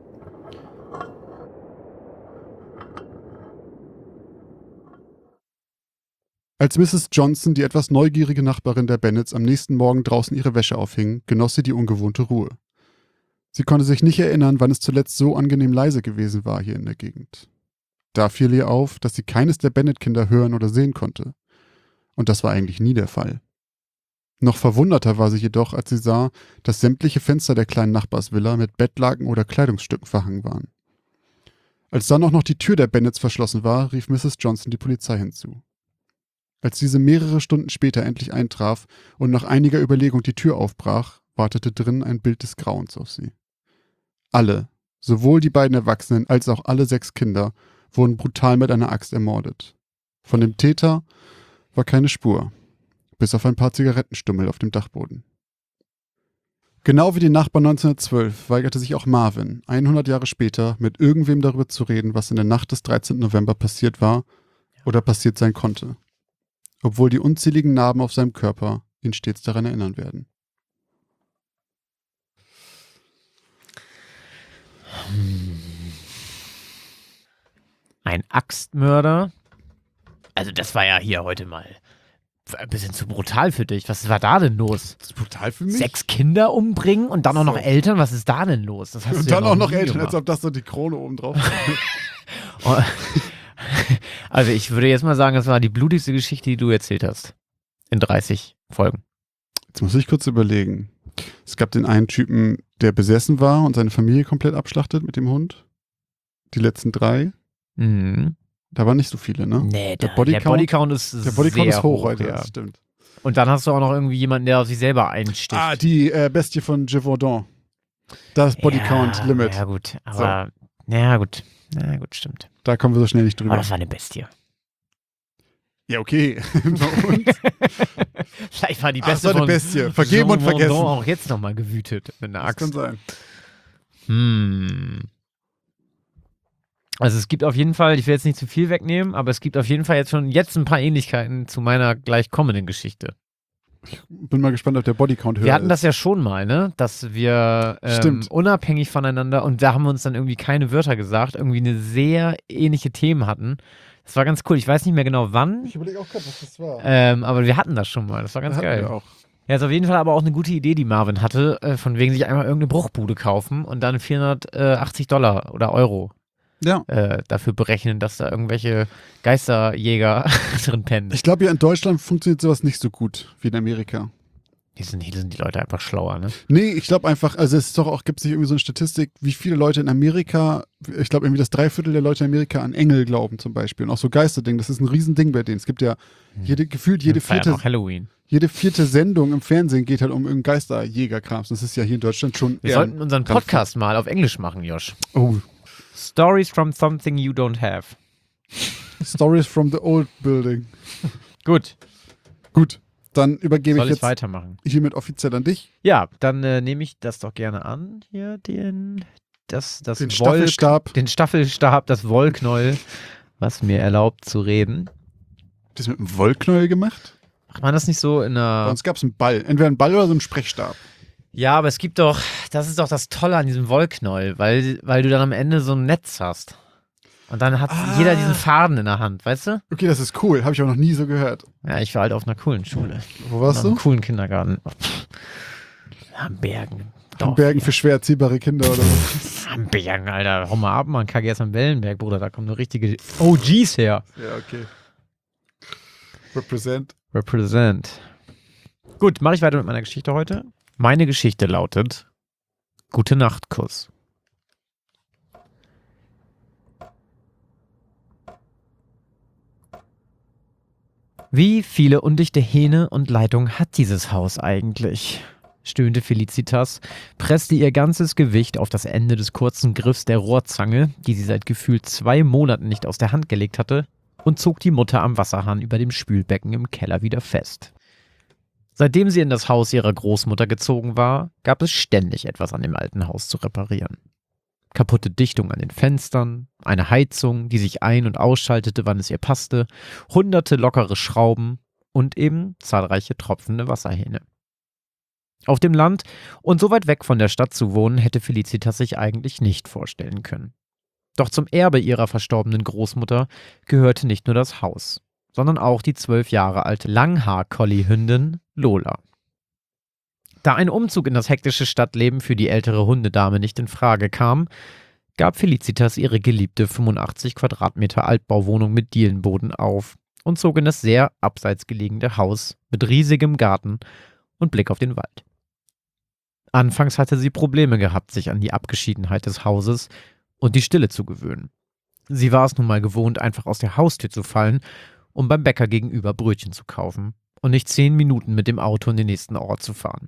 Als Mrs. Johnson, die etwas neugierige Nachbarin der Bennets, am nächsten Morgen draußen ihre Wäsche aufhing, genoss sie die ungewohnte Ruhe. Sie konnte sich nicht erinnern, wann es zuletzt so angenehm leise gewesen war hier in der Gegend. Da fiel ihr auf, dass sie keines der Bennett-Kinder hören oder sehen konnte. Und das war eigentlich nie der Fall. Noch verwunderter war sie jedoch, als sie sah, dass sämtliche Fenster der kleinen Nachbarsvilla mit Bettlaken oder Kleidungsstücken verhangen waren. Als dann auch noch die Tür der Bennets verschlossen war, rief Mrs. Johnson die Polizei hinzu. Als diese mehrere Stunden später endlich eintraf und nach einiger Überlegung die Tür aufbrach, wartete drinnen ein Bild des Grauens auf sie. Alle, sowohl die beiden Erwachsenen als auch alle 6 Kinder, wurden brutal mit einer Axt ermordet. Von dem Täter war keine Spur, bis auf ein paar Zigarettenstummel auf dem Dachboden. Genau wie die Nachbarn 1912 weigerte sich auch Marvin, 100 Jahre später, mit irgendwem darüber zu reden, was in der Nacht des 13. November passiert war oder passiert sein konnte. Obwohl die unzähligen Narben auf seinem Körper ihn stets daran erinnern werden. Ein Axtmörder? Also das war ja hier heute mal ein bisschen zu brutal für dich. Was war da denn los? Das ist brutal für mich. 6 Kinder umbringen und dann auch noch Eltern? Was ist da denn los? Das hast Und du ja dann auch noch nie Eltern, gemacht. als ob das so die Krone oben drauf Oh. Also ich würde jetzt mal sagen, das war die blutigste Geschichte, die du erzählt hast. In 30 Folgen. Jetzt muss ich kurz überlegen. Es gab den einen Typen, der besessen war und seine Familie komplett abschlachtet mit dem Hund. Die letzten 3. Mhm. Da waren nicht so viele, ne? Nee, Der Bodycount ist Der Bodycount sehr ist hoch heute, ja. das stimmt. Und dann hast du auch noch irgendwie jemanden, der auf sich selber einsticht. Ah, die Bestie von Gévaudan. Das Bodycount-Limit. Ja gut, aber ja gut, stimmt. Da kommen wir so schnell nicht Aber drüber. das war eine Bestie. Ja, okay. Und? Vielleicht war die Ach, Beste so eine von Bestie. Vergeben und Jean Vendôme vergessen. auch jetzt nochmal gewütet mit einer Das Axt. kann sein. Also es gibt auf jeden Fall, ich will jetzt nicht zu viel wegnehmen, aber es gibt auf jeden Fall jetzt ein paar Ähnlichkeiten zu meiner gleich kommenden Geschichte. Bin mal gespannt, ob der Bodycount höher Wir hatten ist. das ja schon mal, ne? Dass wir Stimmt. unabhängig voneinander, und da haben wir uns dann irgendwie keine Wörter gesagt, irgendwie eine sehr ähnliche Themen hatten. Das war ganz cool. Ich weiß nicht mehr genau wann, Ich überlege auch gerade, was das war. aber wir hatten das schon mal. Das war ganz Hatten geil. wir auch. Ja, ist auf jeden Fall aber auch eine gute Idee, die Marvin hatte, von wegen sich einmal irgendeine Bruchbude kaufen und dann $480 oder Euro Ja. dafür berechnen, dass da irgendwelche Geisterjäger drin pennen. Ich glaube, ja, in Deutschland funktioniert sowas nicht so gut wie in Amerika. Hier sind die Leute einfach schlauer, ne? Nee, ich glaube einfach, also es ist doch auch, gibt es nicht irgendwie so eine Statistik, wie viele Leute in Amerika, ich glaube irgendwie das 3/4 der Leute in Amerika an Engel glauben zum Beispiel und auch so Geisterding, das ist ein Riesending bei denen. Es gibt ja gefühlt jede Feiern auch Halloween. vierte Sendung im Fernsehen geht halt um irgendeinen Geisterjägerkrams. Das ist ja hier in Deutschland schon Wir sollten unseren Podcast mal auf Englisch machen, Josh. Oh. Stories from something you don't have. Stories from the old building. Gut. Dann übergebe Soll ich ich jetzt weitermachen? hiermit offiziell an dich. Ja, dann nehme ich das doch gerne an. Hier Den Staffelstab. Den Staffelstab, das Wollknäuel, was mir erlaubt zu reden. Das mit einem Wollknäuel gemacht? Macht man das nicht so in Bei einer... uns gab es einen Ball. Entweder einen Ball oder so einen Sprechstab. Ja, aber es gibt doch... Das ist doch das Tolle an diesem Wollknäuel, weil du dann am Ende so ein Netz hast. Und dann hat jeder diesen Faden in der Hand, weißt du? Okay, das ist cool. Habe ich auch noch nie so gehört. Ja, ich war halt auf einer coolen Schule. Wo warst In einem du? coolen Kindergarten. Am Bergen. Am Bergen für schwer erziehbare Kinder oder so. Am Bergen, Alter. Hau mal ab, man. KGS am Wellenberg, Bruder. Da kommen nur richtige OGs her. Ja, okay. Represent. Gut, mache ich weiter mit meiner Geschichte heute. Meine Geschichte lautet Gute Nacht, Kuss. Wie viele undichte Hähne und Leitungen hat dieses Haus eigentlich? Stöhnte Felicitas, presste ihr ganzes Gewicht auf das Ende des kurzen Griffs der Rohrzange, die sie seit gefühlt 2 Monaten nicht aus der Hand gelegt hatte, und zog die Mutter am Wasserhahn über dem Spülbecken im Keller wieder fest. Seitdem sie in das Haus ihrer Großmutter gezogen war, gab es ständig etwas an dem alten Haus zu reparieren. Kaputte Dichtung an den Fenstern, eine Heizung, die sich ein- und ausschaltete, wann es ihr passte, hunderte lockere Schrauben und eben zahlreiche tropfende Wasserhähne. Auf dem Land und so weit weg von der Stadt zu wohnen, hätte Felicitas sich eigentlich nicht vorstellen können. Doch zum Erbe ihrer verstorbenen Großmutter gehörte nicht nur das Haus, sondern auch die 12 Jahre alte Langhaar-Collie-Hündin Lola. Da ein Umzug in das hektische Stadtleben für die ältere Hundedame nicht in Frage kam, gab Felicitas ihre geliebte 85 Quadratmeter Altbauwohnung mit Dielenboden auf und zog in das sehr abseits gelegene Haus mit riesigem Garten und Blick auf den Wald. Anfangs hatte sie Probleme gehabt, sich an die Abgeschiedenheit des Hauses und die Stille zu gewöhnen. Sie war es nun mal gewohnt, einfach aus der Haustür zu fallen, um beim Bäcker gegenüber Brötchen zu kaufen und nicht 10 Minuten mit dem Auto in den nächsten Ort zu fahren.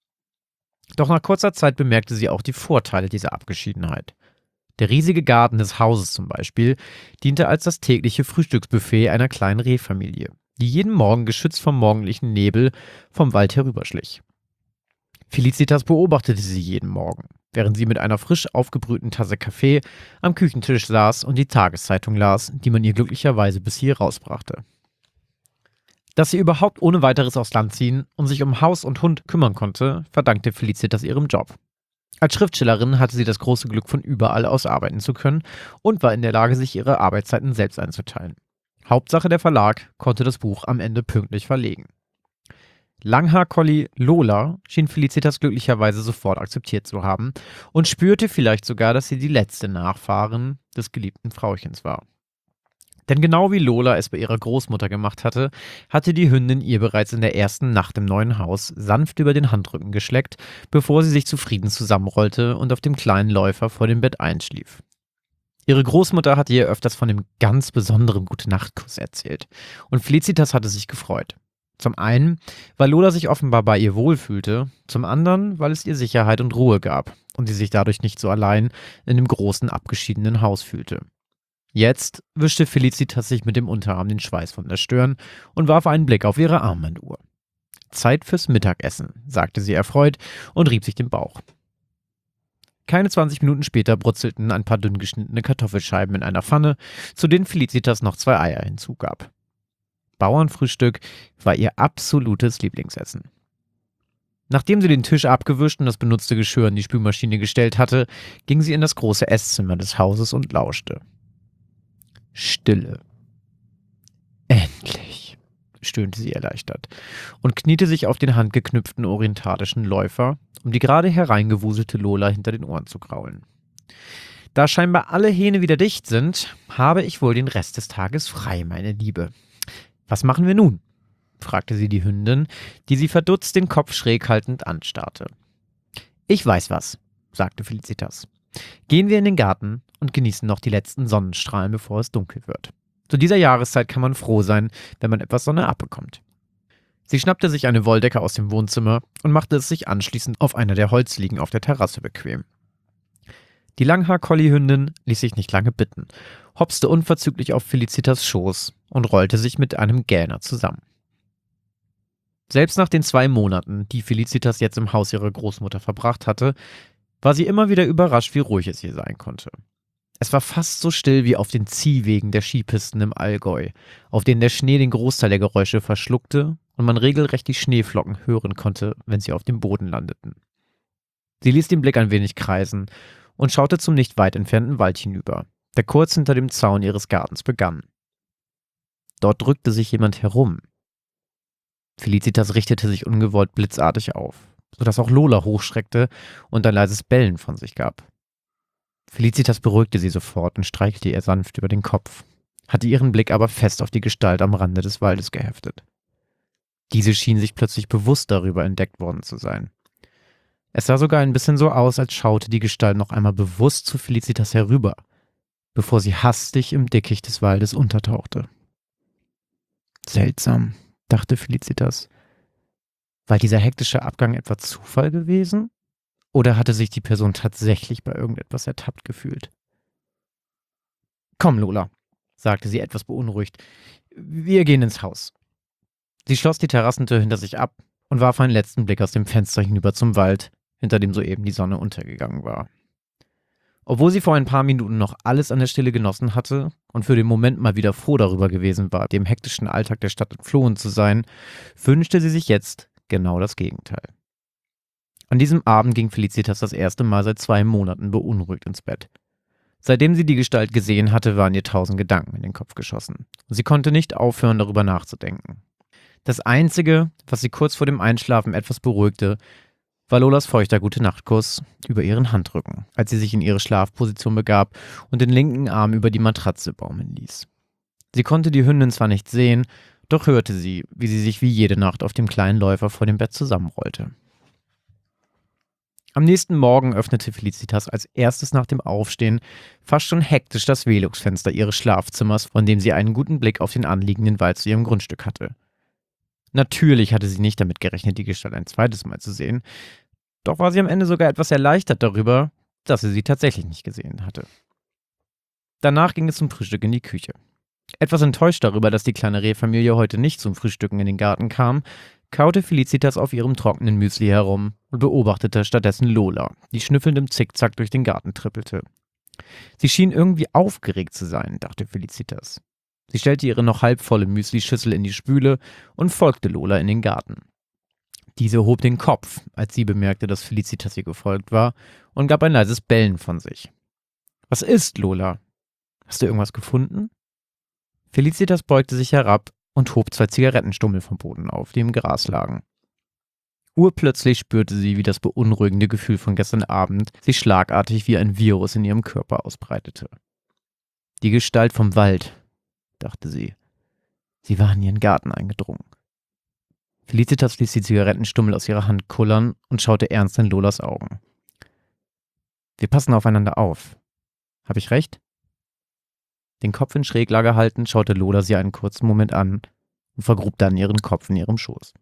Doch nach kurzer Zeit bemerkte sie auch die Vorteile dieser Abgeschiedenheit. Der riesige Garten des Hauses zum Beispiel diente als das tägliche Frühstücksbuffet einer kleinen Rehfamilie, die jeden Morgen geschützt vom morgendlichen Nebel vom Wald herüberschlich. Felicitas beobachtete sie jeden Morgen, während sie mit einer frisch aufgebrühten Tasse Kaffee am Küchentisch saß und die Tageszeitung las, die man ihr glücklicherweise bis hier rausbrachte. Dass sie überhaupt ohne weiteres aufs Land ziehen und sich um Haus und Hund kümmern konnte, verdankte Felicitas ihrem Job. Als Schriftstellerin hatte sie das große Glück, von überall aus arbeiten zu können und war in der Lage, sich ihre Arbeitszeiten selbst einzuteilen. Hauptsache, der Verlag konnte das Buch am Ende pünktlich verlegen. Langhaar-Collie Lola schien Felicitas glücklicherweise sofort akzeptiert zu haben und spürte vielleicht sogar, dass sie die letzte Nachfahrin des geliebten Frauchens war. Denn genau wie Lola es bei ihrer Großmutter gemacht hatte, hatte die Hündin ihr bereits in der ersten Nacht im neuen Haus sanft über den Handrücken geschleckt, bevor sie sich zufrieden zusammenrollte und auf dem kleinen Läufer vor dem Bett einschlief. Ihre Großmutter hatte ihr öfters von dem ganz besonderen Gute-Nacht-Kuss erzählt und Felicitas hatte sich gefreut. Zum einen, weil Lola sich offenbar bei ihr wohlfühlte, zum anderen, weil es ihr Sicherheit und Ruhe gab und sie sich dadurch nicht so allein in dem großen, abgeschiedenen Haus fühlte. Jetzt wischte Felicitas sich mit dem Unterarm den Schweiß von der Stirn und warf einen Blick auf ihre Armbanduhr. Zeit fürs Mittagessen, sagte sie erfreut und rieb sich den Bauch. Keine 20 Minuten später brutzelten ein paar dünn geschnittene Kartoffelscheiben in einer Pfanne, zu denen Felicitas noch 2 Eier hinzugab. Bauernfrühstück war ihr absolutes Lieblingsessen. Nachdem sie den Tisch abgewischt und das benutzte Geschirr in die Spülmaschine gestellt hatte, ging sie in das große Esszimmer des Hauses und lauschte. Stille. Endlich, stöhnte sie erleichtert und kniete sich auf den handgeknüpften orientalischen Läufer, um die gerade hereingewuselte Lola hinter den Ohren zu kraulen. Da scheinbar alle Hähne wieder dicht sind, habe ich wohl den Rest des Tages frei, meine Liebe. Was machen wir nun? fragte sie die Hündin, die sie verdutzt den Kopf schräg haltend anstarrte. »Ich weiß was«, sagte Felicitas. »Gehen wir in den Garten und genießen noch die letzten Sonnenstrahlen, bevor es dunkel wird. Zu dieser Jahreszeit kann man froh sein, wenn man etwas Sonne abbekommt.« Sie schnappte sich eine Wolldecke aus dem Wohnzimmer und machte es sich anschließend auf einer der Holzliegen auf der Terrasse bequem. Die Langhaar-Collie-Hündin ließ sich nicht lange bitten, hopste unverzüglich auf Felicitas Schoß und rollte sich mit einem Gähner zusammen. Selbst nach den 2 Monaten, die Felicitas jetzt im Haus ihrer Großmutter verbracht hatte, war sie immer wieder überrascht, wie ruhig es hier sein konnte. Es war fast so still wie auf den Ziehwegen der Skipisten im Allgäu, auf denen der Schnee den Großteil der Geräusche verschluckte und man regelrecht die Schneeflocken hören konnte, wenn sie auf dem Boden landeten. Sie ließ den Blick ein wenig kreisen und schaute zum nicht weit entfernten Wald hinüber, der kurz hinter dem Zaun ihres Gartens begann. Dort drückte sich jemand herum. Felicitas richtete sich ungewollt blitzartig auf, sodass auch Lola hochschreckte und ein leises Bellen von sich gab. Felicitas beruhigte sie sofort und streichelte ihr sanft über den Kopf, hatte ihren Blick aber fest auf die Gestalt am Rande des Waldes geheftet. Diese schien sich plötzlich bewusst darüber entdeckt worden zu sein. Es sah sogar ein bisschen so aus, als schaute die Gestalt noch einmal bewusst zu Felicitas herüber, bevor sie hastig im Dickicht des Waldes untertauchte. Seltsam, dachte Felicitas. War dieser hektische Abgang etwa Zufall gewesen? Oder hatte sich die Person tatsächlich bei irgendetwas ertappt gefühlt? »Komm, Lola«, sagte sie etwas beunruhigt. »Wir gehen ins Haus.« Sie schloss die Terrassentür hinter sich ab und warf einen letzten Blick aus dem Fenster hinüber zum Wald, hinter dem soeben die Sonne untergegangen war. Obwohl sie vor ein paar Minuten noch alles an der Stille genossen hatte und für den Moment mal wieder froh darüber gewesen war, dem hektischen Alltag der Stadt entflohen zu sein, wünschte sie sich jetzt genau das Gegenteil. An diesem Abend ging Felicitas das erste Mal seit 2 Monaten beunruhigt ins Bett. Seitdem sie die Gestalt gesehen hatte, waren ihr 1000 Gedanken in den Kopf geschossen. Und sie konnte nicht aufhören, darüber nachzudenken. Das Einzige, was sie kurz vor dem Einschlafen etwas beruhigte, war Lolas feuchter Gute-Nacht-Kuss über ihren Handrücken, als sie sich in ihre Schlafposition begab und den linken Arm über die Matratze baumeln ließ. Sie konnte die Hündin zwar nicht sehen, doch hörte sie, wie sie sich wie jede Nacht auf dem kleinen Läufer vor dem Bett zusammenrollte. Am nächsten Morgen öffnete Felicitas als erstes nach dem Aufstehen fast schon hektisch das Velux-Fenster ihres Schlafzimmers, von dem sie einen guten Blick auf den anliegenden Wald zu ihrem Grundstück hatte. Natürlich hatte sie nicht damit gerechnet, die Gestalt ein zweites Mal zu sehen, doch war sie am Ende sogar etwas erleichtert darüber, dass sie tatsächlich nicht gesehen hatte. Danach ging es zum Frühstück in die Küche. Etwas enttäuscht darüber, dass die kleine Rehfamilie heute nicht zum Frühstücken in den Garten kam, kaute Felicitas auf ihrem trockenen Müsli herum und beobachtete stattdessen Lola, die schnüffelnd im Zickzack durch den Garten trippelte. Sie schien irgendwie aufgeregt zu sein, dachte Felicitas. Sie stellte ihre noch halbvolle Müslischüssel in die Spüle und folgte Lola in den Garten. Diese hob den Kopf, als sie bemerkte, dass Felicitas ihr gefolgt war, und gab ein leises Bellen von sich. »Was ist, Lola? Hast du irgendwas gefunden?« Felicitas beugte sich herab und hob 2 Zigarettenstummel vom Boden auf, die im Gras lagen. Urplötzlich spürte sie, wie das beunruhigende Gefühl von gestern Abend sich schlagartig wie ein Virus in ihrem Körper ausbreitete. Die Gestalt vom Wald, dachte sie. Sie war in ihren Garten eingedrungen. Felicitas ließ die Zigarettenstummel aus ihrer Hand kullern und schaute ernst in Lolas Augen. »Wir passen aufeinander auf. Habe ich recht?« Den Kopf in Schräglage haltend, schaute Lola sie einen kurzen Moment an und vergrub dann ihren Kopf in ihrem Schoß.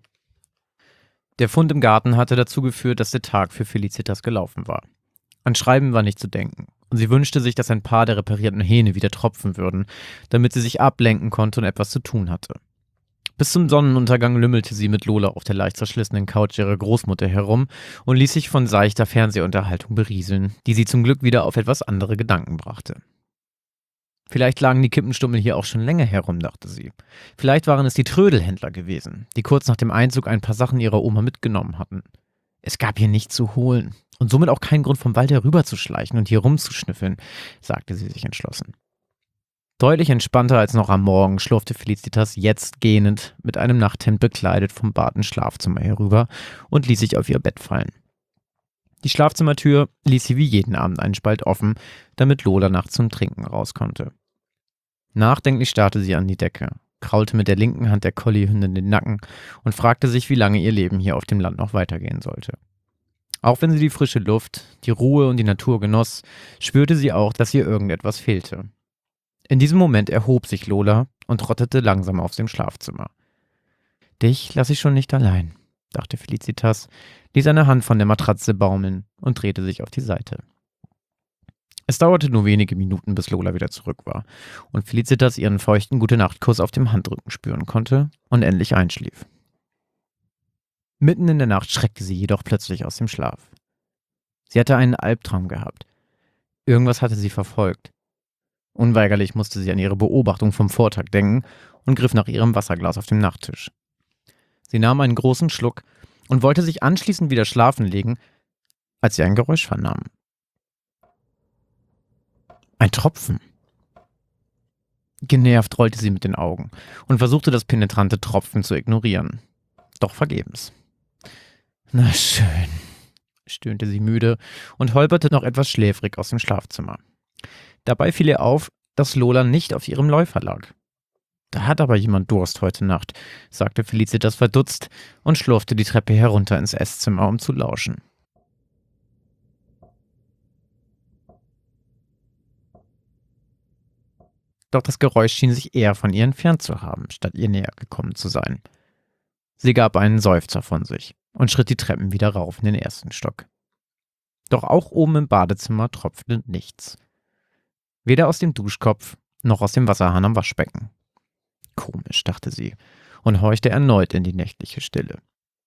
Der Fund im Garten hatte dazu geführt, dass der Tag für Felicitas gelaufen war. An Schreiben war nicht zu denken, und sie wünschte sich, dass ein paar der reparierten Hähne wieder tropfen würden, damit sie sich ablenken konnte und etwas zu tun hatte. Bis zum Sonnenuntergang lümmelte sie mit Lola auf der leicht zerschlissenen Couch ihrer Großmutter herum und ließ sich von seichter Fernsehunterhaltung berieseln, die sie zum Glück wieder auf etwas andere Gedanken brachte. Vielleicht lagen die Kippenstummel hier auch schon länger herum, dachte sie. Vielleicht waren es die Trödelhändler gewesen, die kurz nach dem Einzug ein paar Sachen ihrer Oma mitgenommen hatten. Es gab hier nichts zu holen und somit auch keinen Grund, vom Wald herüberzuschleichen und hier rumzuschnüffeln, sagte sie sich entschlossen. Deutlich entspannter als noch am Morgen schlurfte Felicitas jetzt gähnend mit einem Nachthemd bekleidet vom Bad ins Schlafzimmer herüber und ließ sich auf ihr Bett fallen. Die Schlafzimmertür ließ sie wie jeden Abend einen Spalt offen, damit Lola nachts zum Trinken raus konnte. Nachdenklich starrte sie an die Decke, kraulte mit der linken Hand der Collie-Hündin den Nacken und fragte sich, wie lange ihr Leben hier auf dem Land noch weitergehen sollte. Auch wenn sie die frische Luft, die Ruhe und die Natur genoss, spürte sie auch, dass ihr irgendetwas fehlte. In diesem Moment erhob sich Lola und trottete langsam aus dem Schlafzimmer. »Dich lasse ich schon nicht allein«, dachte Felicitas, ließ eine Hand von der Matratze baumeln und drehte sich auf die Seite. Es dauerte nur wenige Minuten, bis Lola wieder zurück war und Felicitas ihren feuchten Gute-Nacht-Kuss auf dem Handrücken spüren konnte und endlich einschlief. Mitten in der Nacht schreckte sie jedoch plötzlich aus dem Schlaf. Sie hatte einen Albtraum gehabt. Irgendwas hatte sie verfolgt. Unweigerlich musste sie an ihre Beobachtung vom Vortag denken und griff nach ihrem Wasserglas auf dem Nachttisch. Sie nahm einen großen Schluck und wollte sich anschließend wieder schlafen legen, als sie ein Geräusch vernahm. Ein Tropfen. Genervt rollte sie mit den Augen und versuchte, das penetrante Tropfen zu ignorieren. Doch vergebens. Na schön, stöhnte sie müde und holperte noch etwas schläfrig aus dem Schlafzimmer. Dabei fiel ihr auf, dass Lola nicht auf ihrem Läufer lag. Da hat aber jemand Durst heute Nacht, sagte Felicitas verdutzt und schlurfte die Treppe herunter ins Esszimmer, um zu lauschen. Doch das Geräusch schien sich eher von ihr entfernt zu haben, statt ihr näher gekommen zu sein. Sie gab einen Seufzer von sich und schritt die Treppen wieder rauf in den ersten Stock. Doch auch oben im Badezimmer tropfte nichts. Weder aus dem Duschkopf noch aus dem Wasserhahn am Waschbecken. Komisch, dachte sie und horchte erneut in die nächtliche Stille.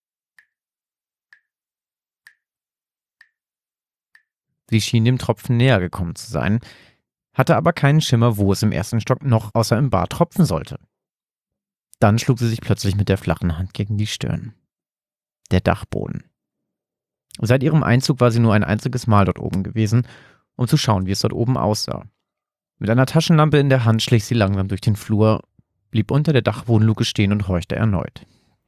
Sie schien dem Tropfen näher gekommen zu sein, hatte aber keinen Schimmer, wo es im ersten Stock noch außer im Bad tropfen sollte. Dann schlug sie sich plötzlich mit der flachen Hand gegen die Stirn. Der Dachboden. Seit ihrem Einzug war sie nur ein einziges Mal dort oben gewesen, um zu schauen, wie es dort oben aussah. Mit einer Taschenlampe in der Hand schlich sie langsam durch den Flur, blieb unter der Dachbodenluke stehen und horchte erneut.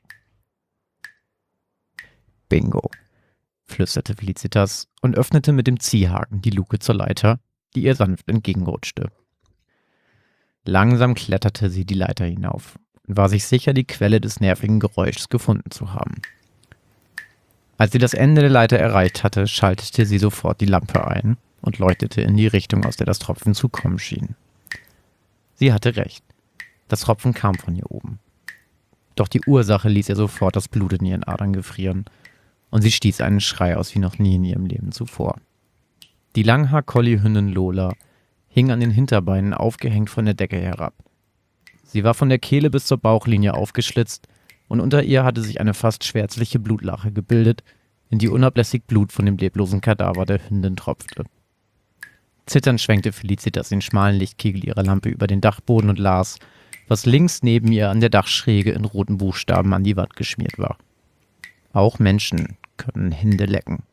Bingo, flüsterte Felicitas und öffnete mit dem Ziehhaken die Luke zur Leiter, die ihr sanft entgegenrutschte. Langsam kletterte sie die Leiter hinauf und war sich sicher, die Quelle des nervigen Geräuschs gefunden zu haben. Als sie das Ende der Leiter erreicht hatte, schaltete sie sofort die Lampe ein und leuchtete in die Richtung, aus der das Tropfen zu kommen schien. Sie hatte recht. Das Tropfen kam von hier oben. Doch die Ursache ließ ihr sofort das Blut in ihren Adern gefrieren und sie stieß einen Schrei aus wie noch nie in ihrem Leben zuvor. Die Langhaar-Collie-Hündin Lola hing an den Hinterbeinen aufgehängt von der Decke herab. Sie war von der Kehle bis zur Bauchlinie aufgeschlitzt und unter ihr hatte sich eine fast schwärzliche Blutlache gebildet, in die unablässig Blut von dem leblosen Kadaver der Hündin tropfte. Zitternd schwenkte Felicitas den schmalen Lichtkegel ihrer Lampe über den Dachboden und las, was links neben ihr an der Dachschräge in roten Buchstaben an die Wand geschmiert war. Auch Menschen können Hände lecken.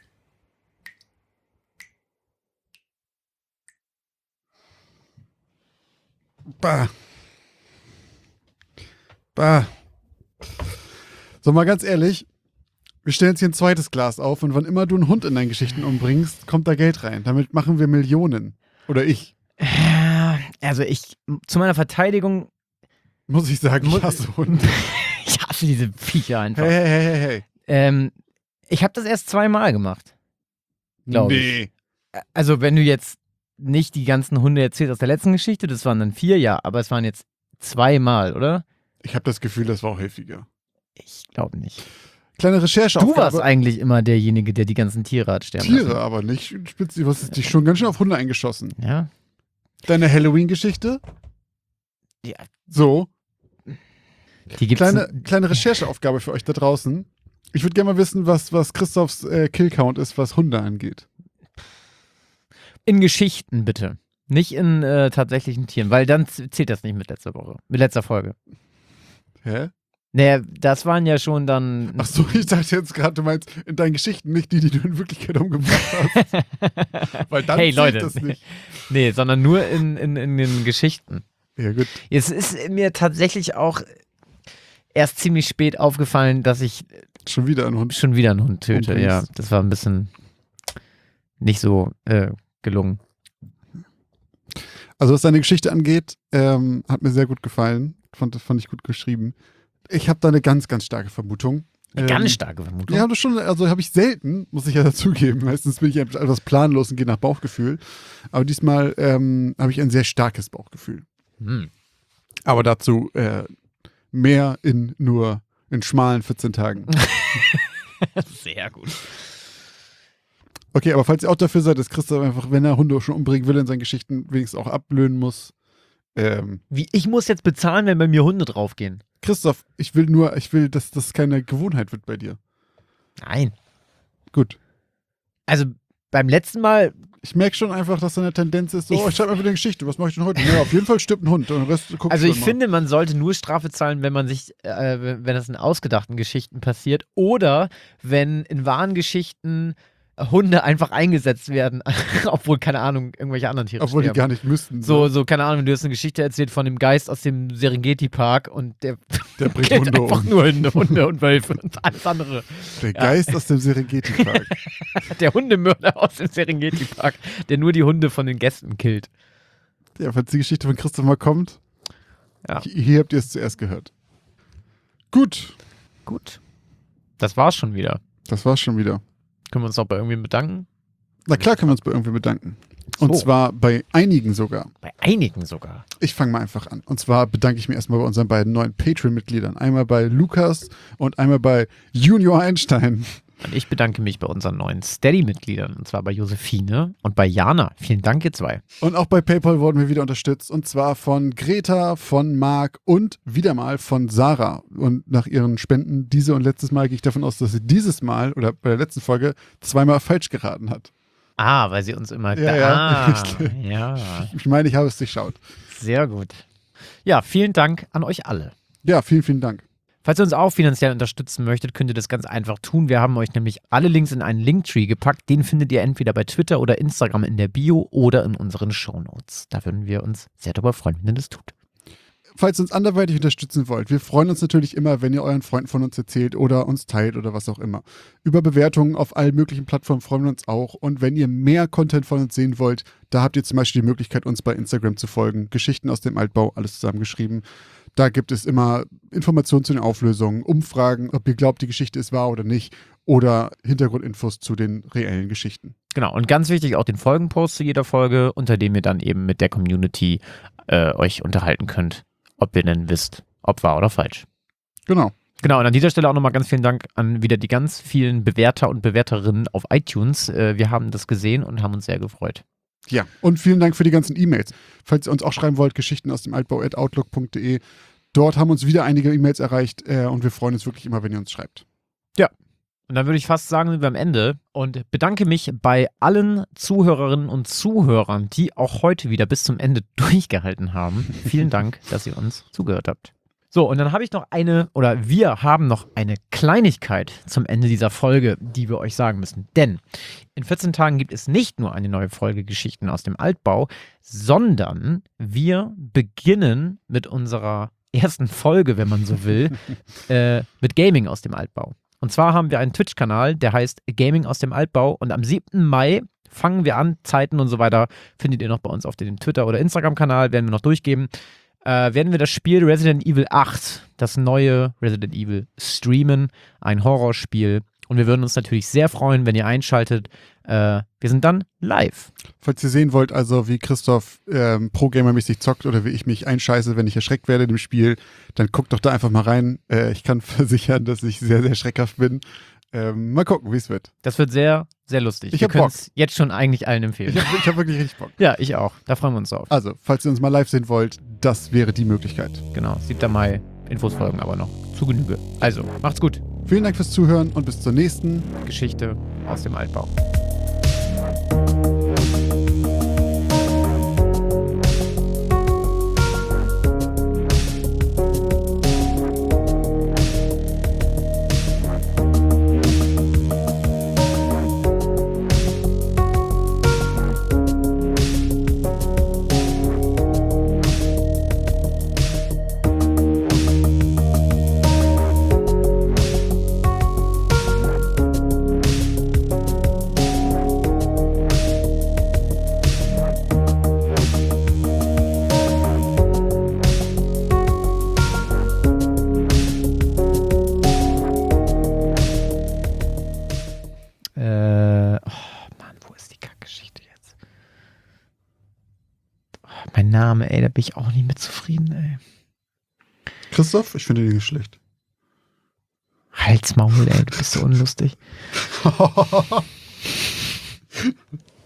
Bah. Bah. So, mal ganz ehrlich, wir stellen jetzt hier ein zweites Glas auf und wann immer du einen Hund in deinen Geschichten umbringst, kommt da Geld rein. Damit machen wir Millionen. Oder ich. Also zu meiner Verteidigung... Muss ich sagen, ich hasse Hunde. Ich hasse diese Viecher einfach. Hey. Ich habe das erst 2-mal gemacht. Glaube ich. Also wenn du jetzt nicht die ganzen Hunde erzählst aus der letzten Geschichte, das waren dann 4, ja, aber es waren jetzt 2-mal, oder? Ich habe das Gefühl, das war auch häufiger. Ich glaube nicht. Kleine Rechercheaufgabe. Du warst eigentlich immer derjenige, der die ganzen Tiere hat sterben lassen. Tiere, aber nicht spitz. Du hast dich schon ganz schön auf Hunde eingeschossen. Ja. Deine Halloween-Geschichte? Ja. So. Die gibt's Kleine Rechercheaufgabe für euch da draußen. Ich würde gerne mal wissen, was Christophs Killcount ist, was Hunde angeht. In Geschichten bitte. Nicht in tatsächlichen Tieren, weil dann zählt das nicht mit letzter Folge. Hä? Naja, das waren ja schon dann... Ach so, ich dachte jetzt gerade, du meinst in deinen Geschichten nicht die du in Wirklichkeit umgebracht hast. Weil dann hey, zählt Leute. Das nicht. Nee, sondern nur in den Geschichten. Ja, gut. Es ist mir tatsächlich auch erst ziemlich spät aufgefallen, dass ich schon wieder einen Hund töte. umbringst. Ja, das war ein bisschen nicht so gelungen. Also was seine Geschichte angeht, hat mir sehr gut gefallen. Fand ich gut geschrieben. Ich habe da eine ganz, ganz starke Vermutung. Eine ganz starke Vermutung. Ja, das schon, also habe ich selten, muss ich ja dazugeben. Meistens bin ich etwas planlos und gehe nach Bauchgefühl. Aber diesmal habe ich ein sehr starkes Bauchgefühl. Aber dazu mehr in schmalen 14 Tagen. Sehr gut. Okay, aber falls ihr auch dafür seid, dass Christoph einfach, wenn er Hunde schon umbringen will in seinen Geschichten, wenigstens auch ablöhnen muss. Wie, ich muss jetzt bezahlen, wenn bei mir Hunde draufgehen? Christoph, ich will, dass das keine Gewohnheit wird bei dir. Nein. Gut. Also beim letzten Mal. Ich merke schon einfach, dass deine Tendenz ist, so, ich schreibe einfach eine Geschichte, was mache ich denn heute? Ja, auf jeden Fall stirbt ein Hund und den Rest guck Also ich mal. finde, man sollte nur Strafe zahlen, wenn man sich, wenn das in ausgedachten Geschichten passiert oder wenn in wahren Geschichten Hunde einfach eingesetzt werden, obwohl, keine Ahnung, irgendwelche anderen Tiere Obwohl sterben. die gar nicht müssten. So, keine Ahnung, du hast eine Geschichte erzählt von dem Geist aus dem Serengeti-Park und der bringt killt Hunde einfach um. nur Hunde und Wölfe und alles andere. Der Geist aus dem Serengeti-Park. Der Hundemörder aus dem Serengeti-Park, der nur die Hunde von den Gästen killt. Ja, falls die Geschichte von Christoph mal kommt, Ja. Hier habt ihr es zuerst gehört. Gut, Gut. Das war's schon wieder. das war's schon wieder. Können wir uns noch bei irgendwem bedanken? Na klar können wir uns bei irgendwem bedanken. So. Und zwar bei einigen sogar. Bei einigen sogar. Ich fange mal einfach an. Und zwar bedanke ich mich erstmal bei unseren beiden neuen Patreon-Mitgliedern. Einmal bei Lukas und einmal bei Junior Einstein. Und ich bedanke mich bei unseren neuen Steady-Mitgliedern, und zwar bei Josephine und bei Jana. Vielen Dank, ihr zwei. Und auch bei PayPal wurden wir wieder unterstützt. Und zwar von Greta, von Marc und wieder mal von Sarah. Und nach ihren Spenden diese und letztes Mal gehe ich davon aus, dass sie dieses Mal oder bei der letzten Folge zweimal falsch geraten hat. Ah, weil sie uns immer... Ja. Ja. Ich meine, ich habe es durchschaut. Sehr gut. Ja, vielen Dank an euch alle. Ja, vielen, vielen Dank. Falls ihr uns auch finanziell unterstützen möchtet, könnt ihr das ganz einfach tun. Wir haben euch nämlich alle Links in einen Linktree gepackt. Den findet ihr entweder bei Twitter oder Instagram in der Bio oder in unseren Shownotes. Da würden wir uns sehr darüber freuen, wenn ihr das tut. Falls ihr uns anderweitig unterstützen wollt, wir freuen uns natürlich immer, wenn ihr euren Freunden von uns erzählt oder uns teilt oder was auch immer. Über Bewertungen auf allen möglichen Plattformen freuen wir uns auch. Und wenn ihr mehr Content von uns sehen wollt, da habt ihr zum Beispiel die Möglichkeit, uns bei Instagram zu folgen. Geschichten aus dem Altbau, alles zusammengeschrieben. Da gibt es immer Informationen zu den Auflösungen, Umfragen, ob ihr glaubt, die Geschichte ist wahr oder nicht, oder Hintergrundinfos zu den reellen Geschichten. Genau, und ganz wichtig auch den Folgenpost zu jeder Folge, unter dem ihr dann eben mit der Community euch unterhalten könnt, ob ihr denn wisst, ob wahr oder falsch. Genau. Genau, und an dieser Stelle auch nochmal ganz vielen Dank an wieder die ganz vielen Bewerter und Bewerterinnen auf iTunes. Wir haben das gesehen und haben uns sehr gefreut. Ja, und vielen Dank für die ganzen E-Mails. Falls ihr uns auch schreiben wollt, Geschichten aus dem Altbau@outlook.de. Dort haben uns wieder einige E-Mails erreicht und wir freuen uns wirklich immer, wenn ihr uns schreibt. Ja, und dann würde ich fast sagen, sind wir am Ende und bedanke mich bei allen Zuhörerinnen und Zuhörern, die auch heute wieder bis zum Ende durchgehalten haben. Vielen Dank, dass ihr uns zugehört habt. So, und dann habe ich noch wir haben noch eine Kleinigkeit zum Ende dieser Folge, die wir euch sagen müssen. Denn in 14 Tagen gibt es nicht nur eine neue Folge Geschichten aus dem Altbau, sondern wir beginnen mit unserer ersten Folge, wenn man so will, mit Gaming aus dem Altbau. Und zwar haben wir einen Twitch-Kanal, der heißt Gaming aus dem Altbau. Und am 7. Mai fangen wir an, Zeiten und so weiter findet ihr noch bei uns auf dem Twitter- oder Instagram-Kanal, werden wir noch durchgeben. Werden wir das Spiel Resident Evil 8, das neue Resident Evil, streamen. Ein Horrorspiel. Und wir würden uns natürlich sehr freuen, wenn ihr einschaltet. Wir sind dann live. Falls ihr sehen wollt, also wie Christoph Pro-Gamer-mäßig zockt oder wie ich mich einscheiße, wenn ich erschreckt werde in dem Spiel, dann guckt doch da einfach mal rein. Ich kann versichern, dass ich sehr, sehr schreckhaft bin. Mal gucken, wie es wird. Das wird sehr, sehr lustig. Ich Wir hab Bock. können es jetzt schon eigentlich allen empfehlen. Ich hab wirklich richtig Bock. Ja, ich auch. Da freuen wir uns drauf. Also, falls ihr uns mal live sehen wollt, das wäre die Möglichkeit. Genau, 7. Mai. Infos folgen aber noch zu Genüge. Also, macht's gut. Vielen Dank fürs Zuhören und bis zur nächsten Geschichte aus dem Altbau. Mann, wo ist die Kackgeschichte jetzt? Oh, mein Name, ey, da bin ich auch nicht mit zufrieden, ey. Christoph, ich finde den nicht schlecht. Halsmaul, ey, du bist so unlustig.